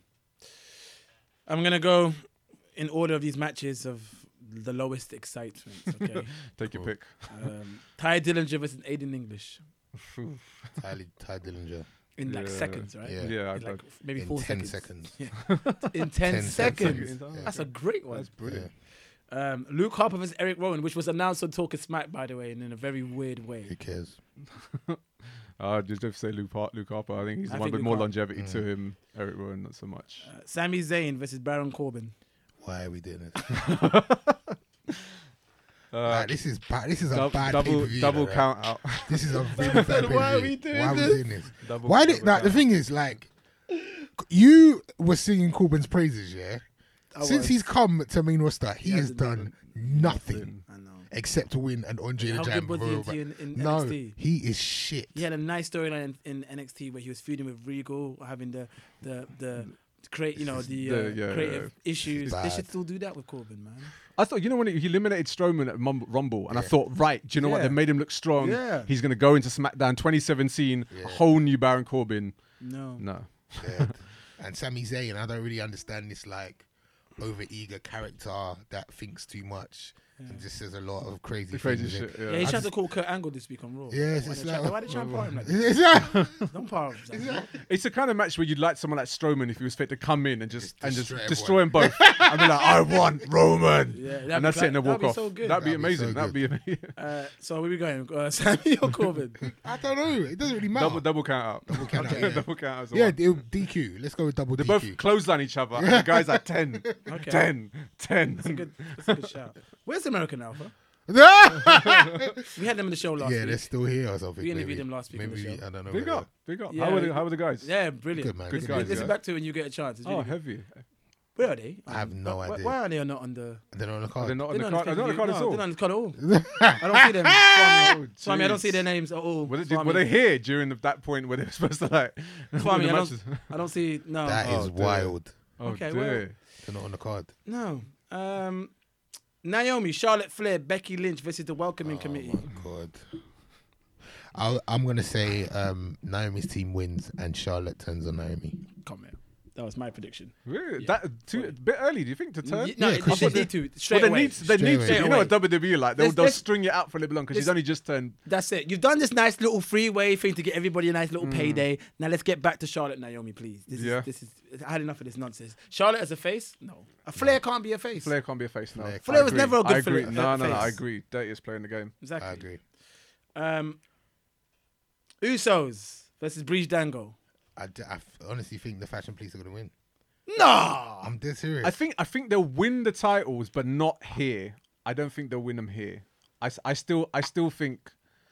I'm gonna go in order of these matches of the lowest excitement. Okay. Take your Cool. pick. um, Ty Dillinger versus Aiden English Ty, Ty Dillinger. in like Yeah. seconds, right? Yeah. Yeah, I In like got- maybe In four ten seconds. seconds. In ten, ten seconds. seconds. That's a great one. That's brilliant. Um, Luke Harper versus Eric Rowan, which was announced on Talking Smack, by the way, and in a very weird way. Who cares? Uh, just have to say Luke, Har- Luke Harper. I think he's the I one think with Luke more Harper. longevity Mm. to him. Eric Rowan, not so much. Uh, Sami Zayn versus Baron Corbin. Why are we doing this? Uh, Like, this is bad. This is a dou- bad double pay-per-view, double you know, right? count out. This is a really bad Why are pay-per-view. we doing Why are we this? doing this? Double, Why did double like the count. thing is like you were singing Corbin's praises, yeah? I Since was. he's come to main roster, he, He has hasn't done done nothing I know. except to win an Andre the How Giant good was Memorial he Battle. in, in No, N X T? he is shit. He had a nice storyline in, in N X T where he was feuding with Regal, having the the the create you know the, The- uh, yeah, creative issues. They bad. should still do that with Corbin, man. I thought, you know, when he eliminated Strowman at Mum- Rumble, and I Yeah. thought, right, do you know what? Yeah. They made him look strong. Yeah. He's going to go into SmackDown twenty seventeen, Yeah. a whole new Baron Corbin. No. No. Dead. And Sami Zayn, I don't really understand this like over eager character that thinks too much and just says a lot of crazy, The crazy things. shit. Yeah, Yeah. he I tried to just- call Kurt Angle this week on Raw. Yes, Why it's they try- like- why they try and power him like that? Is that- Don't power him. Like that. It's the kind of match where you'd like someone like Strowman if he was fit to come in and just, Just and just destroy destroy them both and be like, I want Roman. Yeah, that'd and be that's it, and then cla- walk that'd be off. so good. That'd be That'd be amazing. so That'd be amazing. Uh, so where we going? Uh, Sammy or Corbin? I don't know. It doesn't really matter. double double count out. Double count out, yeah. double count out. As a yeah, one. it'll D Q. Let's go with double They D both Q. clothesline each other. And the guy's like ten, Okay. ten, ten. That's a good, that's a good shout. Where's American Alpha? yeah, We had them in the show last they're week. still here or something. We interviewed maybe. them last week on Maybe the show. I don't know. Big whether- up, big up. Yeah. How were the, how were the guys? Yeah, brilliant. Good, man. Listen, Good guys, listen yeah. back to it when you get a chance. It's Oh, really good. heavy. Where are they? I have no Why- idea. Why are they not on the? They're not on the Are card. they not on They're the not card? They're not on the card no, at they're all. not on the card at all. I don't see them. Swami, Swami, I don't see jeez. their names at all. Were they, did, Swami. were they here during the, that point where they were supposed to like? Swami, the I matches? don't, I don't see. No. That Oh, is dear. wild. Oh, Okay, dear. well- They're not on the card. No. Um, Naomi, Charlotte Flair, Becky Lynch versus the Welcoming Committee. Oh my god. I'll, I'm gonna say um, Naomi's team wins and Charlotte turns on Naomi. Come here. That was my prediction. Really? That too a bit early? Do you think to turn? Y- No, Yeah, it- 'cause they she- need to Well, straight they away. need to, they Straight need away. to. You know Straight what W W E like? They'll, Let's- they'll let's- string it out for a little long because she's let's- only just turned. That's it. You've done this nice little freeway thing to get everybody a nice little payday. Now let's get back to Charlotte Naomi, please. This Yeah. is this is I had enough of this nonsense. Charlotte as a face? No. A Flair can't be a face. Flair can't be a face now. Flair Flair I was agree. never a good I agree. Flair- No, no, no. I face. agree. Dirtiest player in the game. Exactly. I agree. Um, Usos versus Breeze Dango. I, d- I f- honestly think the Fashion Police are gonna win. No. I'm dead serious. I think I think they'll win the titles, but not here. I don't think they'll win them here. I, s- I still I still think.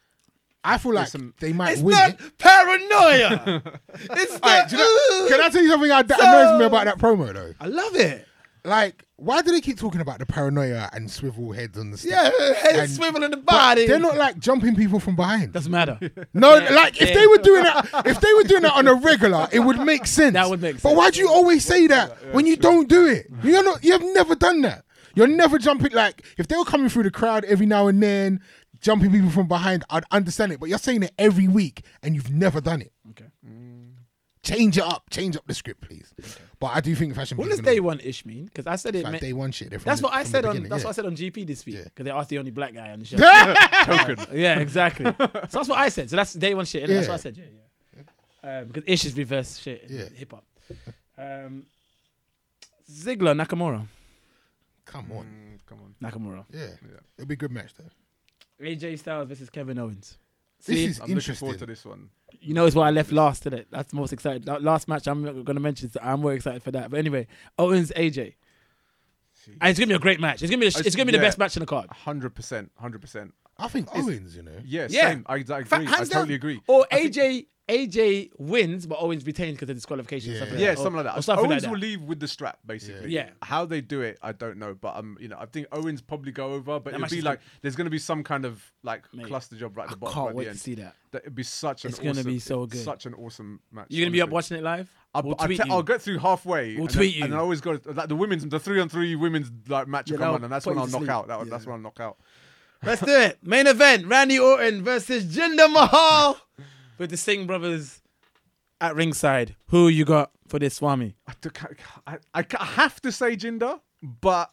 I feel like some- they might It's win not it. paranoia. It's not. Alright, do you know- can I tell you something that that annoys me about that promo though? I love it. Like, why do they keep talking about the paranoia and swivel heads on the stage? Yeah, head And- swiveling the But body. they're not like jumping people from behind. Doesn't matter. No, Yeah, like if yeah. they were doing that, if they were doing that on a regular, it would make sense. That would make But sense. why do you always say that when you don't do it? You're not. You have never done that. You're never jumping. Like if they were coming through the crowd every now and then, jumping people from behind, I'd understand it. But you're saying it every week and you've never done it. Okay. Change it up. Change up the script, please. But I do think fashion. What Police does gonna- day one ish mean? Because I said it. like meant, day one shit. They're from that's the- what I from said the on. beginning, That's yeah. what I said on G P this week. Yeah. Because they asked the only black guy on the show. Token. Yeah, exactly. So that's what I said. So that's day one shit. And that's Yeah. what I said. Yeah, yeah. Um, because ish is reverse shit. Yeah. Hip hop. Um, Ziggler Nakamura. Come on. Mm, come on. Nakamura. Yeah. It'll be a good match though. A J Styles versus Kevin Owens. This See, is I'm looking interesting. forward to this one. you know, it's what I left last, isn't it? That's the most excited. That last match I'm not going to mention. So I'm more excited for that. But anyway, Owens A J. And it's gonna be a great match. It's gonna be. The, it's gonna be the Yeah. best match in the card. Hundred percent. Hundred percent. I think Owens, you know. Yeah. Yeah. Same. I, I agree. Fa- I hands totally down. agree. Or I A think- J A J wins, but Owens retains because of disqualification. Yeah. Something Yeah, like that. something Or- like Or that. something Owens like will that. leave with the strap, basically. Yeah. How they do it, I don't know, but um, you know, I think Owens probably go over, but That it'll match be is like there's gonna be some kind of like Mate, cluster job right at I the bottom can't at wait the to end. see that. That it'd be such an It's gonna awesome, be so good. such an awesome match. You're gonna be up honestly. watching it live. I'll, We'll I'll, tweet te- you. I'll get through halfway. We'll and tweet then, you. And I always got like the women's, the three on three women's like match Yeah, will come that'll on, and that's put when you I'll to knock sleep. out. That, Yeah. That's when I'll knock out. Let's do it. Main event: Randy Orton versus Jinder Mahal with the Singh brothers at ringside. Who you got for this, Swami? I, do- I, I, I have to say Jinder, but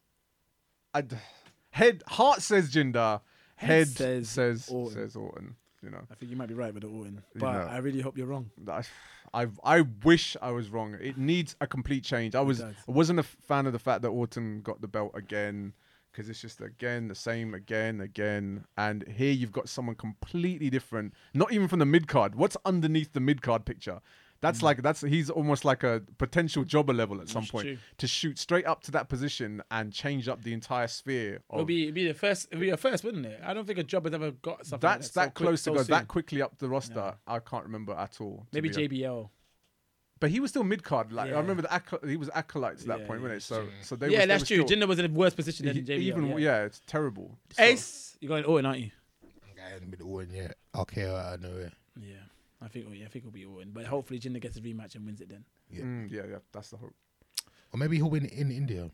I, head heart says Jinder, head, says says Orton. says Orton. You know, I think you might be right with the Orton, but know. I really hope you're wrong. I, I I wish I was wrong. It needs a complete change. I was does. I wasn't a fan of the fact that Orton got the belt again. because it's just again the same again again. And here you've got someone completely different, not even from the mid card. What's underneath the mid card picture? That's mm. like that's he's almost like a potential jobber level at some That's point true. to shoot straight up to that position and change up the entire sphere. Of, It'll be it'll be the first. It'll be a first, wouldn't it? I don't think a job has ever got something. that's like that so quick, close so to go soon. that quickly up the roster. Yeah. I can't remember at all. to Maybe be J B L. But he was still mid card. Like Yeah. I remember the acol- he was acolytes at that Yeah, point, wasn't yeah, it? So true. so they Yeah, was, that's they true. were still, Jinder was in a worse position than he- J B L. even yeah. yeah, it's terrible. So- Ace, you're going Orton, aren't you? I haven't been Orton yet. Okay, out of nowhere. Yeah, I think. Yeah, I think it'll be Orton. But hopefully Jinder gets a rematch and wins it then. Yeah. Mm, yeah, yeah, that's the hope. Or maybe he'll win in India.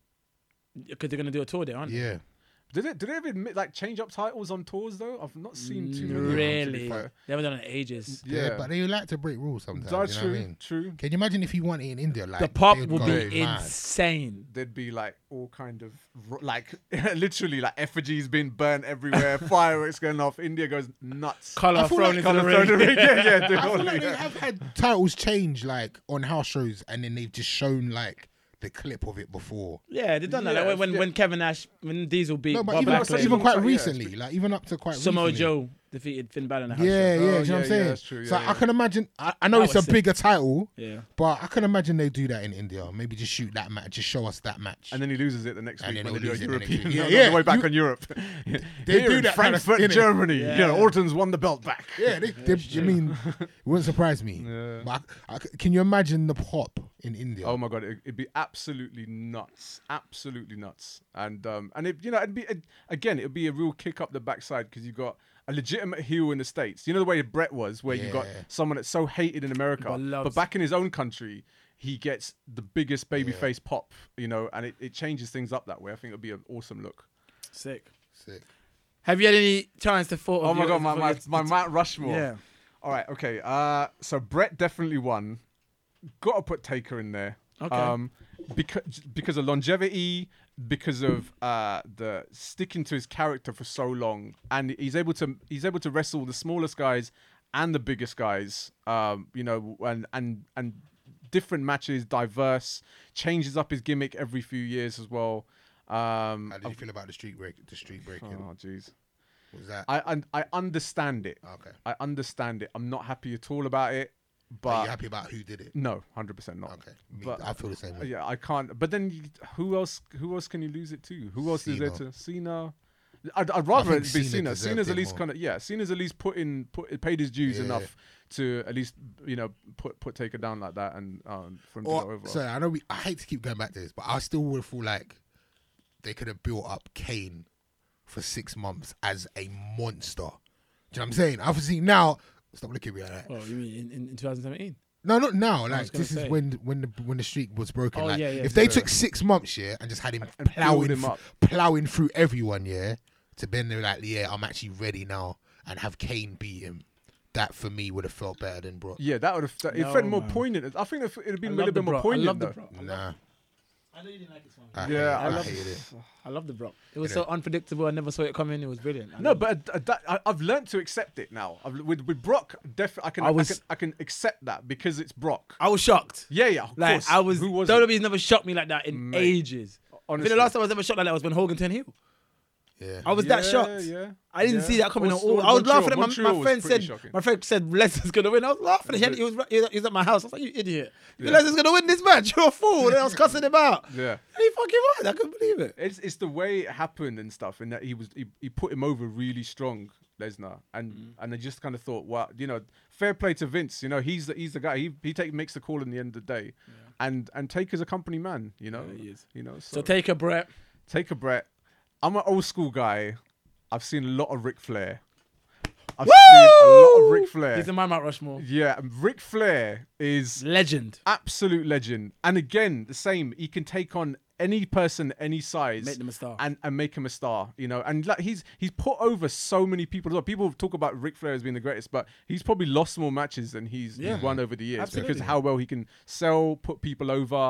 Because they're gonna do a tour there, aren't they? Yeah. Did it? Did they ever admit, like change up titles on tours though? I've not seen too many. Mm, of them, to be Really, fair. they haven't done it in ages. Yeah, Yeah. but they like to break rules sometimes. That's you know true. what I mean? True. Can you imagine if he won it in India? Like The pop they'd will go be mad. insane. There'd be like all kind of ro- like literally like effigies being burnt everywhere, fireworks going off. India goes nuts. Color I feel thrown like into the Colour thrown in the ring. ring. Yeah, yeah, dude, I feel only, like they yeah. have had titles change like on house shows, and then they've just shown like the clip of it before. Yeah, they've done that. Yeah, Like, when yeah. when Kevin Nash, when Diesel beat No, but Bob even, Backlund, even quite Yeah, it's recently, like even up to quite Samoa recently. Joe defeated Finn Balor in a house Yeah, yeah, show. do you know Oh, what yeah, I'm yeah, saying? that's true, so yeah, I yeah. can imagine. I, I know That it's a was sick. bigger title, Yeah. but I can imagine they do that in India. Maybe just shoot that match, just show us that match. And then he loses it the next And week then when they he'll do a lose it the next European. week. Yeah, Yeah, yeah. The way back you- on Europe. They Here do in that kind of- Frankfurt, innit? Germany. Yeah. You know, Orton's won the belt back. yeah, they, they, I mean, it wouldn't surprise me. Yeah. But I, I c- can you imagine the pop in India? Oh my god, it, it'd be absolutely nuts, absolutely nuts, and um, and it, you know, it'd be it, again, it'd be a real kick up the backside because you got a legitimate heel in the States. You know the way Brett was, where you got Yeah. someone that's so hated in America, But but, loves- back in his own country, he gets the biggest babyface pop. You know, and it, it changes things up that way. I think it'd be an awesome look. Sick. Sick. Have you had any chance to thought? Oh of my your- god, my of my, your- my Mount Rushmore. Yeah. All right, okay. Uh, so Brett definitely won. Got to put Taker in there. Okay. Um, because because of longevity, because of uh the sticking to his character for so long, and he's able to he's able to wrestle the smallest guys and the biggest guys. Um, you know, and and and different matches, diverse, changes up his gimmick every few years as well. Um, How did you feel about the street break? The street breaking. oh jeez. Was that I, I I understand it. okay? I understand it. I'm not happy at all about it, Are but you happy about who did it? no, hundred percent not. Okay, Me- But- I feel the same way. Yeah, I can't. But then, you, who else? Who else can you lose it to? Who else is there Cena. to Cena? I'd, I'd rather think it be Cena Cena. deserved Cena's it at least more. kind of yeah. Cena's at least put in put paid his dues Yeah. enough to at least you know put put Taker down like that and um, for him to go Or, over. sorry, I know we. I hate to keep going back to this, but I still would feel like they could have built up Kane for six months as a monster. Do you know what I'm saying? Obviously now, stop looking at me like that. Oh, you mean in, in, in twenty seventeen? No, not now. was Like gonna this is say. when when the when the streak was broken. Oh, like yeah, yeah, if they yeah. took six months, yeah, and just had him And build plowing him thr- up. plowing through everyone, yeah, to then they're like, yeah, I'm actually ready now, and have Kane beat him. That for me would have felt better than Brock. yeah, that would have. It No, felt more man. pointed. I think it'd have I been a love little the bit more Brock. I poignant love the though. Brock. I love- Nah, I know you didn't like this one. I Yeah, hate, I I, love- hated it. I love the Brock. It was Innit? so unpredictable. I never saw it coming. It was brilliant. I No, loved it. but uh, that, I, I've learned to accept it now. I've, with with Brock, def- I can I I, was- can I can accept that because it's Brock. I was shocked. Yeah, yeah, of Like course. I was. Who was W W E's never shocked me like that in Mate, ages. I think honestly. the last time I was ever shocked like that was when Hogan turned heel. Yeah, I was that Yeah, shocked. yeah, I didn't yeah. see that coming Or- at all. or I was Montreal. laughing at my, Montreal my was friend pretty said. shocking. My friend said Lesnar's gonna win. I was laughing. He, had, he was he was he was at my house. I was like, "You idiot! You Yeah. Lesnar's gonna win this match. You're a fool." And I was cussing him out. Yeah. And he fucking won. I couldn't believe it. It's it's the way it happened and stuff, and that he was he, he put him over really strong, Lesnar, and Mm. and I just kind of thought, well, you know, fair play to Vince. You know, he's the, he's the guy. He he take makes the call in the end of the day, and and Taker's a company man. You know, Yeah, he is. you know. So, So take a breath. take a breath. I'm an old school guy. I've seen a lot of Ric Flair. I've Woo! seen a lot of Ric Flair. He's in my Mount Rushmore. Yeah, Ric Flair is Legend. absolute legend. And again, the same. He can take on any person, any size, Make them a star. and, and make him a star. You know, and like he's he's put over so many people as well. People talk about Ric Flair as being the greatest, but he's probably lost more matches than he's, Yeah. he's won over the years Absolutely. because how well he can sell, put people over.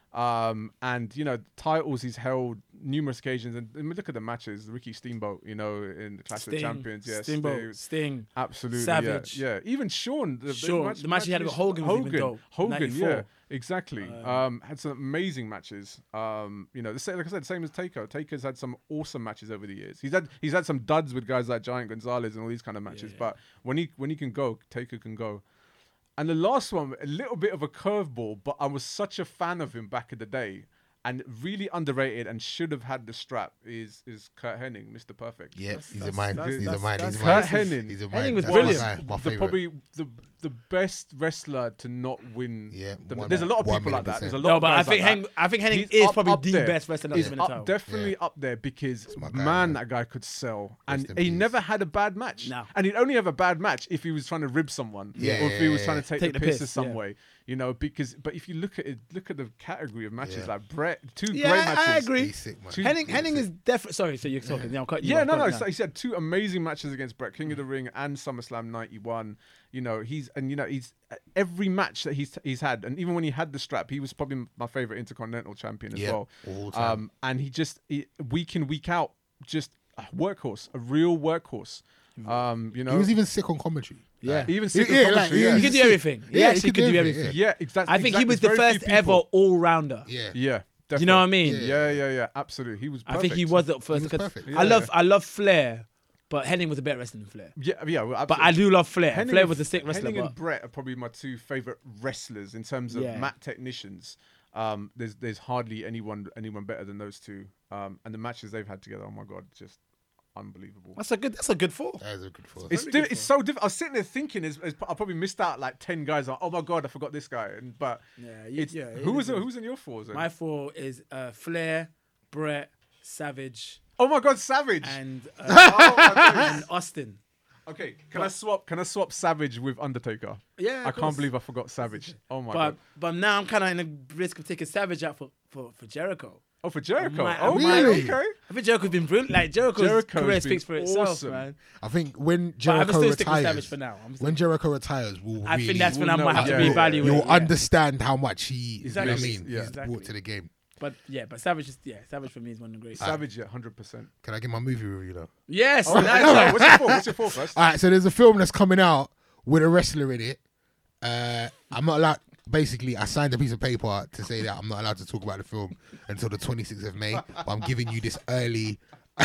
Um, and you know, titles he's held numerous occasions, and, and look at the matches. Ricky Steamboat, you know, in the Clash Sting, of the Champions, yeah, Steamboat, Sting, Sting, absolutely, Savage. yeah, yeah. Even Sean, the, Sean, the match, the match he had with Hogan was even dope. Hogan, ninety-four. yeah, exactly. Um, had some amazing matches. Um, you know, the same, like I said, same as Taker. Taker's had some awesome matches over the years. He's had he's had some duds with guys like Giant Gonzalez and all these kind of matches. yeah. But when he when he can go, Taker can go. And the last one, a little bit of a curveball, but I was such a fan of him back in the day. And really underrated and should have had the strap is is Kurt Hennig, Mister Perfect. Yeah, That's- he's a that's- mine. that's- He's a that's- mine. that's He's a Kurt mine. Hennig. He's a Hennig mine. was That's brilliant. my guy, my the, favorite. probably the the best wrestler to not win. Yeah, the, one- there's a lot of one people like million that. There's a percent. lot. No, of but I guys think like Hennig, that. I think Hennig He's is up- probably up the there. best wrestler He's that's been in the up, title. definitely Yeah. up there because my man, guy, man. that guy could sell, and Rest in he peace. never had a bad match. No. And he'd only have a bad match if he was trying to rib someone, Yeah, or if he was yeah, trying yeah. to take, Take the, the piss, piss, in some yeah. way. You know, because but if you look at it, look at the category of matches Yeah. like Brett, two Yeah, great I- I matches. agree. He's sick, man. Two- Hennig, He's Hennig sick. is definitely. Sorry, so you're talking. Yeah, I'm cutting you Yeah, off. no, Go no. on, So now. he's had two amazing matches against Brett, King of the Ring and SummerSlam ninety-one. You know, he's and you know he's every match that he's he's had, and even when he had the strap, he was probably my favorite Intercontinental Champion as Yeah, well. all time. Um, and he just he, week in week out, just a workhorse, a real workhorse. Um, you know, He was even sick on commentary. Yeah. Like, even sick yeah, of like, commentary, yeah, yeah. He he's could do sick. everything. He Yeah, actually could do everything. yeah, exactly. I think he exactly. was the Very few first ever people- all rounder. Yeah. Yeah, definitely. You know what I mean? Yeah, yeah, yeah. Absolutely, he was. I think he perfect. was the first. was because perfect. I Yeah. love, I love Flair, but Hennig was a better wrestler than Flair. Yeah, yeah. Well, But I absolutely. do love Flair. Hennig Flair and- was a sick wrestler. Hennig and But Brett are probably my two favorite wrestlers in terms of Yeah. mat technicians. Um, there's there's hardly anyone anyone better than those two. Um, and the matches they've had together, oh my god, just unbelievable. that's a good. That's a good four. That is a good force. It's di- it's so difficult. I was sitting there thinking, is, is I probably missed out like ten guys. Like, oh my god, I forgot this guy. And but Yeah, you- it's, yeah, it who was is. who's in your fours? Then? My four is uh, Flair, Brett, Savage, oh my god, Savage. and uh, oh my god. and Austin. Okay, can I swap? Can I swap Savage with Undertaker? Yeah, of I course. can't believe I forgot Savage. Oh my But god. but now I'm kind of in the risk of taking Savage out for, for, for Jericho. Oh, for Jericho. might- oh, I might- okay. I think Jericho's been brilliant. Like Jericho's, Jericho's career been speaks for itself, awesome. man. I think when But I'm Jericho still sticking with Savage retires, for now. I'm still, when Jericho retires, we'll I really, think that's when we'll I might know. have to Yeah, reevaluate. you'll yeah. understand how much he, Exactly. you know what I mean, Yeah. he's Exactly. brought to the game. But yeah, but Savage is yeah, Savage for me is one of the greats. Savage, yeah, one hundred percent. Can I get my movie review though? Yes, Oh, nice. no, what's your four? What's your four first? All right, so there's a film that's coming out with a wrestler in it. Uh, I'm not allowed. Basically, I signed a piece of paper to say that I'm not allowed to talk about the film until the twenty-sixth of May. But I'm giving you this early,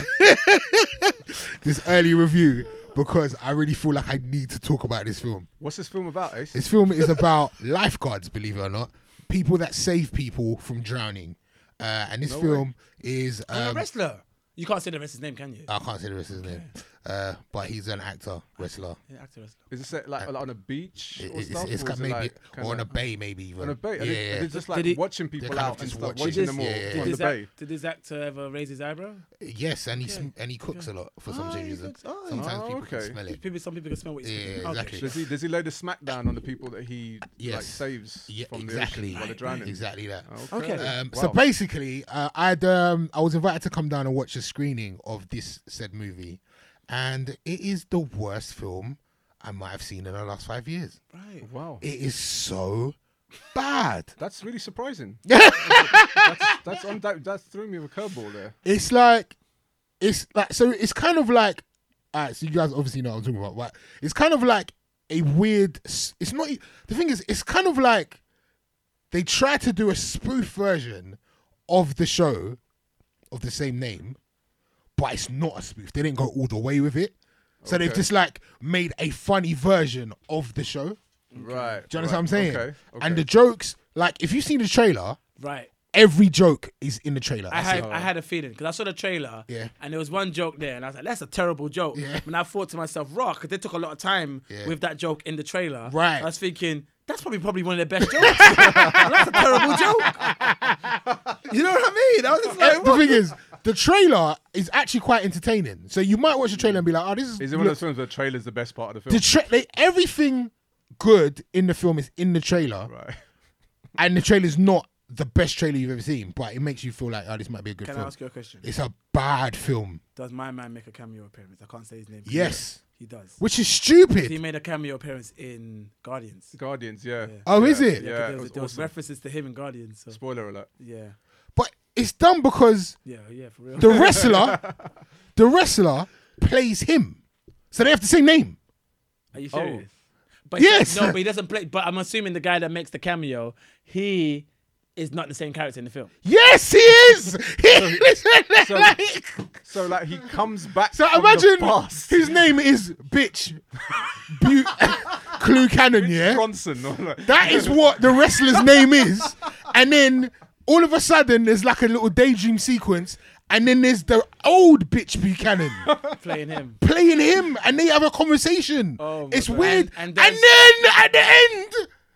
this early review because I really feel like I need to talk about this film. What's this film about, Ace? This film is about lifeguards, believe it or not, people that save people from drowning. Uh, and this No film is. I'm a Um, wrestler. You can't say the rest of his name, can you? I can't say the rest of his name, uh, but he's an actor, wrestler. Yeah, actor wrestler. Is it set like, like on a beach It- or it's stuff? it's or got is it maybe like or on kinda- a bay, maybe even. on a bay? Yeah, Are they, yeah. are they just like Did he- watching people kind of out and just stuff, watching. watching Did them this- all yeah, yeah, on yeah. the Did, this bay? act, did this actor ever raise his eyebrow? Yes, and he sm- and he cooks a lot for some Oh, he reason. cooks- oh, Sometimes oh, people can okay. smell it. People, some people can smell what he's Yeah, cooking. Okay. exactly. Does he does he lay the smackdown on the people that he like Yes. saves Yeah, from exactly. the ocean while they're drowning? Exactly that. Okay. Um, Wow. So basically, uh, I'd um, I was invited to come down and watch a screening of this said movie, and it is the worst film I might have seen in the last five years. Right. Wow, It is so bad. that's really surprising. that's that's on that that threw me with a curveball there. It's like, it's like, so it's kind of like, all right, so you guys obviously know what I'm talking about, but it's kind of like a weird, s- it's not, the thing is, it's kind of like they try to do a spoof version of the show of the same name, but it's not a spoof. They didn't go all the way with it. So they've Okay. just like made a funny version of the show. Right. Do you understand right. what I'm saying? Okay. okay. And the jokes, like if you've seen the trailer, Right. every joke is in the trailer. I That's had it. I had a feeling because I saw the trailer, Yeah. and there was one joke there, and I was like, "That's a terrible joke." Yeah. And I thought to myself, "Rock," because they took a lot of time Yeah. with that joke in the trailer. Right. I was thinking that's probably probably one of their best jokes. That's a terrible joke. You know what I mean? I was just Uh, like, the what? thing is, the trailer is actually quite entertaining. So you might watch the trailer and be like, "Oh, this is." Is it one of look- those films where the trailer's the best part of the film? the tra- they, everything good in the film is in the trailer, right. and the trailer's not the best trailer you've ever seen, but it makes you feel like, "Oh, this might be a good Can I film." ask you a question? It's a bad film. Does my man make a cameo appearance? I can't say his name. Yes, He does. which is He stupid. made a cameo appearance in Guardians. Guardians, yeah. Yeah. Oh, is it? Yeah, Yeah, it there was, was there was awesome. references to him in Guardians. So Spoiler alert. yeah, But it's done because yeah, yeah, for real. the wrestler, the wrestler plays him, so they have the same name. Are you serious? But Yes. No, but he doesn't play. But I'm assuming the guy that makes the cameo, he is not the same character in the film. Yes, he is. He is. So, Like- so like he comes back. So from imagine the past. his name is bitch, Bu- Clue Cannon, yeah. Bronson. Or like, That is what the wrestler's name is, and then all of a sudden there's like a little daydream sequence, and then there's the old bitch Buchanan Playing him. playing him, and they have a conversation. Oh my it's God. weird, And- and, and then at the end,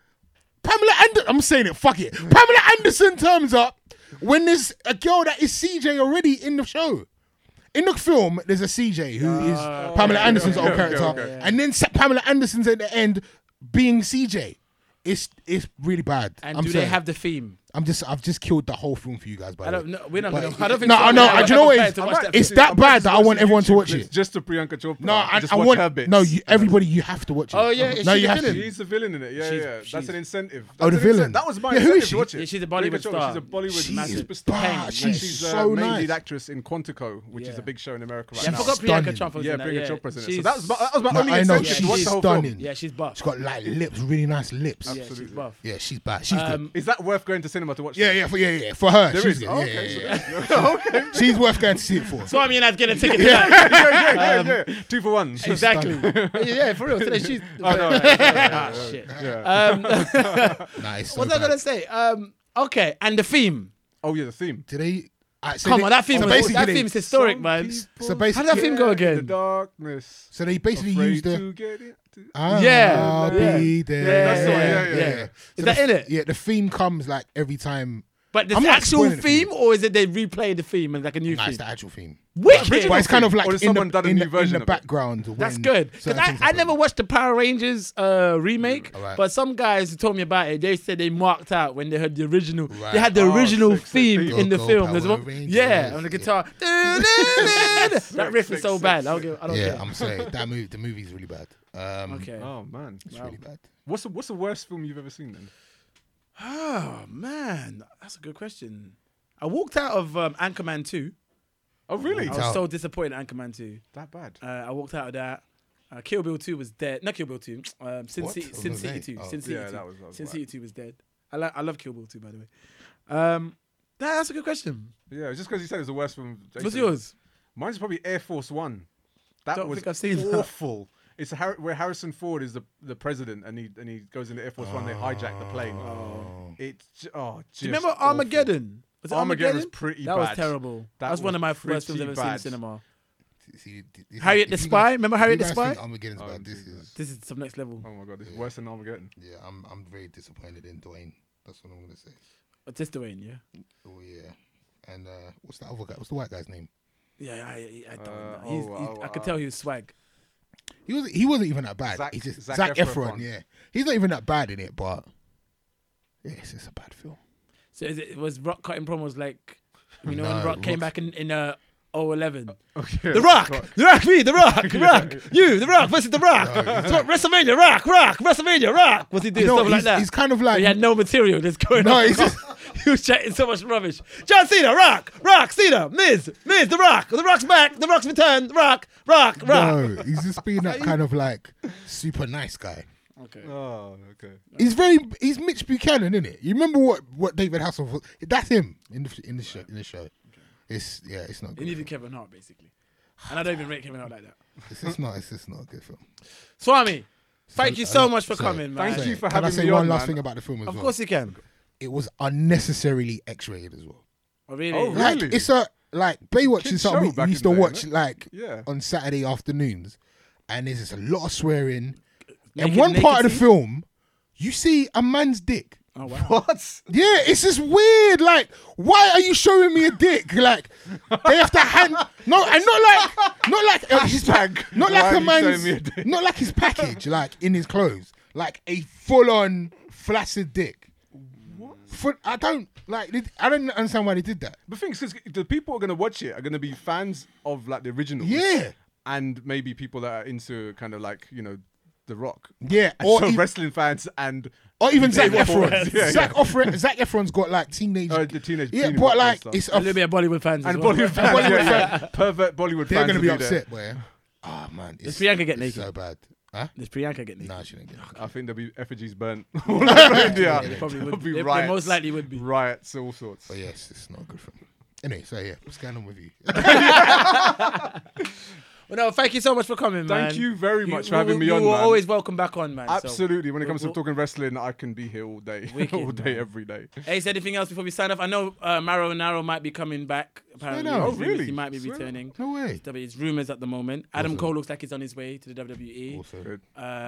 Pamela Anderson. I'm saying it. Fuck it. Pamela Anderson turns up when there's a girl that is C J already in the show. In the film, there's a C J who is Pamela okay, Anderson's okay, old okay, character, okay. and then Sa- Pamela Anderson's at the end being C J. It's it's really bad. And I'm do saying. they have the theme? I'm just I've just killed the whole film for you guys. By I the don't way. know. We're not But- gonna. I don't think. No, so. I know. We're I not do you know what? prepared It's, to watch that it's film. that I might bad just that I watch want the everyone to YouTube watch clips it. just to Priyanka Chopra. No, and I, just I watch want her bits. no. You, everybody, you have to watch it. Oh, yeah, is no, she you the have villain? to. She's the villain in it. Yeah, She's- yeah. That's she's- an incentive. Oh, That's the an incen- villain. That was my Yeah, who is incentive she? to watch it. Yeah, she's a Priyanka Bollywood Chopra, star. She's a Bollywood She's massive bad. star. She's She's so uh, main nice. lead actress in Quantico, which is Yeah. a big show in America right Yeah, I now. forgot Stunning. Priyanka Chopra was Yeah, in that. Priyanka Yeah, Chopra's in it. So She's- that was my, that was my No, only I know, incentive she's to watch the whole stunning. film. Yeah, she's buff. She's got like lips, really nice lips. Yeah, she's Absolutely. buff. Yeah, she's bad. She's good. Um, Is that worth going to cinema to watch? Yeah, this? yeah, for, yeah, yeah. For her, There she's is. good. Oh, Yeah, okay, yeah, so yeah. okay. She's worth going to see it for. So I mean, I'd get a ticket. to yeah, that. yeah, yeah, Um, yeah, yeah. Two for one. Exactly. yeah, for real. Today she's. Oh, no, yeah, yeah, yeah, Ah, yeah, shit. yeah. Um, Nice. So what was I bad. gonna say? Um, okay, and the theme. Oh yeah, the theme. Did they? Uh, so Come they- on, that theme. So was, basically, that they- theme's historic, Some man. people So basically- How did that theme go in the again? darkness. so they basically afraid used the. to get it. I'll Yeah, be yeah. there. Yeah, That's the one, yeah, yeah, yeah. Is So that the- in it? Yeah, the theme comes like every time. But the I'm not actual spoiling it for you. theme, or is it they replay the theme and like a new Nah, it's theme? the actual theme. Wicked. But it's kind of like Or has in the, someone done a in new the, version in the of it? background. That's when good because certain I, things I happen. never watched the Power Rangers uh, remake, Alright. but some guys who told me about it, they said they marked out when they heard the original. They Right. had the Oh, original sick, sick theme theme. in the Go, film. Power There's one, Rangers. yeah, on the guitar. that riff is so bad. I don't, give, I don't Yeah, care. I'm saying that movie. The movie's really bad. Um, Okay. Oh man, it's Wow. really bad. what's the what's the worst film you've ever seen then? Oh man, that's a good question. I walked out of um, Anchorman two. Oh really? I was out. so disappointed in Anchorman two. That bad? Uh, I walked out of that. Uh, Kill Bill two was dead. Not Kill Bill two. Um, Sin What? City, Oh, Sin no, City they- two. oh. Sin City Yeah, two. that was- that was Sin whack. City two was dead. I, lo- I love Kill Bill two, by the way. Um, that, that's a good question. Yeah, just because you said it was the worst film. What's Jason. yours? Mine's probably Air Force One. That Don't was think I've seen that. awful. It's a, Har- where Harrison Ford is the, the president and he and he goes into Air Force One. They hijack the plane. Oh. It's j- oh. Do you remember Armageddon? Was it Armageddon Armageddon? was pretty That was bad. terrible. That, That was, one was of my worst films pretty I've ever seen in bad. cinema. See, this Harriet is- the if you Spy? guys- Remember if Harriet you the guys think Spy? Armageddon's Oh, bad. This Jesus. is. This is some next level. Oh my god, it's worse than Armageddon. Yeah, I'm. I'm very disappointed in Dwayne. That's what I'm gonna say. But this Dwayne, yeah? Oh yeah. And uh, what's that other guy? What's the white guy's name? Yeah, I, I, I don't Uh, know. He's, oh, he's, oh, I could uh, tell he was swag. He was. He wasn't even that bad. Zac- He just Zac Zac, Efron. Efron. Yeah, he's not even that bad in it, but yeah, it's just a bad film. So is it was Rock cutting promos like, you know, when No, Rock came Rock's- back in, in uh, oh eleven? Okay. The Rock! The Rock, me, The Rock, The Rock, you, The Rock versus The Rock. So, WrestleMania, Rock, Rock, WrestleMania, Rock. Was he doing You know, stuff like he's, that? he's kind of But like he had no material that's going No, on. he's just- he was chatting so much rubbish. John Cena, Rock, Rock, Cena, Miz, Miz, The Rock, The Rock's back, The Rock's returned, Rock, Rock, Rock. no, he's just being that kind of like super nice guy. Okay. Oh, okay. He's very. He's Mitch Buchanan, isn't it? You remember what what David Hasselhoff was? That's him in the in the show. In the show, it's yeah, it's not He good. needed Kevin Hart, basically. And I don't even rate Kevin Hart like that. It's just not. It's just not a good film. Swami, thank you So- so much for so- coming, man. Thank you for Can I having say me one on, last man. thing about the film as Of well? course you can. It was unnecessarily X-rated as well. Oh, really? Oh, Like Really? it's a like Baywatch Kid is something show we, back we used in to the day, watch isn't like Yeah. on Saturday afternoons, and there's just a lot of swearing. Naked- and one part of the naked film, you see a man's dick. Oh, wow. What? Yeah, it's just weird. Like, why are you showing me a dick? Like, they have to hand no, and not like, not like uh, his Hashtag, not why like are a you man's, showing me a dick? not like his package, like in his clothes, like a full-on flaccid dick. What? For, I don't like. they- I don't understand why they did that. The thing is, 'cause the people who are gonna watch it are gonna be fans of like the original. Yeah. and maybe people that are into kind of like you know, The Rock. Yeah, And or so ev- wrestling fans and Or even Zac Yeah, Efron. yeah, Zac Efron. Zac Efron's got like teenage. uh, the teenage. yeah, teenage but Rock like and it's stuff. A a little bit of Bollywood fans. and as well. Bollywood fans, Bollywood yeah, yeah. pervert Bollywood they're fans. gonna be will there. upset, boy. Oh man, Does it's, Priyanka get it's naked? so bad. Huh? Does Priyanka get naked? Nah, she didn't get. I think there'll be effigies burnt all over India. They probably There'll would. be They- they riots, most likely would be. riots, all sorts. But yes, it's not good for me. Anyway, so yeah, what's going on with you? Well, no, thank you so much for coming, man. Thank you very much You- for having you- me you on, were man. always welcome back on, man. so- Absolutely. When it comes We'll- to talking wrestling, I can be here all day, Wicked, all day, man. every day. Hey, is there anything else before we sign off? I know uh, Maro and Narrow might be coming back. Apparently, no. It's Oh, rumours really? He might be Swear. returning. No way. It's W- It's rumors at the moment. Adam Awesome. Cole looks like he's on his way to the W W E. Also, Good.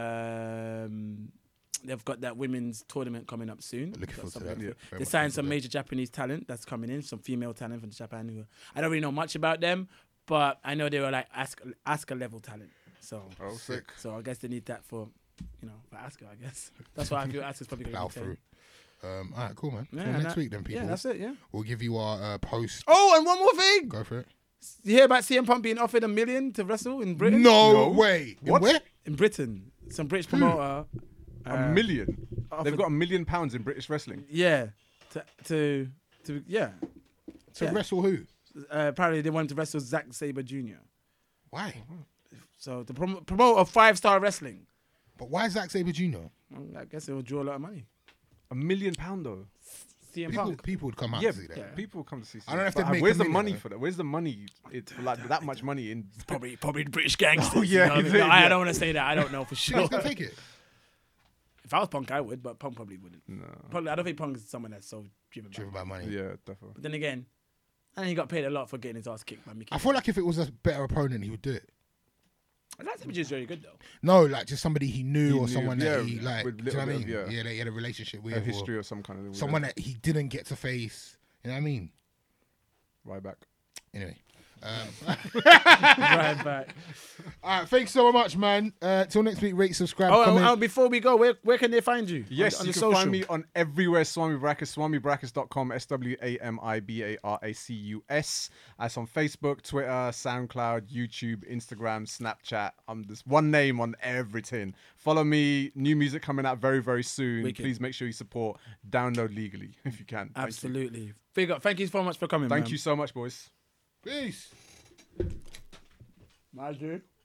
Um, they've got that women's tournament coming up soon. Looking Got forward to something that. up Yeah, for- very They much signed looking some forward to major Japanese talent that's coming in, some female talent from Japan. Who I don't really know much about them, but I know they were like Asuka, Asuka level talent. So, Oh, sick. so I guess they need that for, you know, for Asuka. I guess that's why I feel Asuka's probably plow going to be through. Um, all right, cool, man. Yeah, Till and next that- week, then, people. Yeah, that's it. Yeah. We'll give you our uh, post. Oh, and one more thing. Go for it. You hear about C M Punk being offered a million to wrestle in Britain? No, No. way. In What? where? In Britain, some British promoter. A uh, million. offered- They've got a million pounds in British wrestling. Yeah, to to to yeah. To Yeah. wrestle who? Uh, apparently, they wanted to wrestle Zack Saber Junior Why? So the prom- promoter of Five Star Wrestling. But why Zack Sabre Junior? Well, I guess it will draw a lot of money. A million pound though. C M People, Punk. people would come out Yeah, to see that. yeah. people come to see. I don't know if but they'd make where's a the million, money though. for that? Where's the money? It's for like that much money in. Probably probably British gangsters. Oh, yeah, you know what I, is mean? it? No, I Yeah. don't want to say that. I don't know for You sure. guys gonna take it? If I was Punk, I would, but Punk probably wouldn't. No. Probably, I don't think Punk is someone that's so driven. Driven by by money. Yeah, definitely. But then again, and he got paid a lot for getting his ass kicked by Mickey. I feel like if it was a better opponent, he would do it. That image is very good though. No, like just somebody he knew He or knew, someone yeah, that he like. with Do you know what I little mean? bit of- yeah. Yeah, that he had a relationship with. A or history or some kind of. someone that he didn't get to face. You know what I mean? Right back. Anyway. Um, Right back. all right, thanks so much, man. Uh, till next week, rate, subscribe, Oh, comment. oh, before we go, where where can they find you? Yes, on, on you the can social? find me on everywhere. Swami Brackus, swami brackus dot com, S W A M I B A R A C U S. That's on Facebook, Twitter, SoundCloud, YouTube, Instagram, Snapchat. I'm just one name on everything. Follow me. New music coming out very, very soon. Wicked. Please make sure you support. Download legally if you can. Thank you. Absolutely. Big up. Thank you so much for coming. Thank man. you so much, boys. Peace. Magic.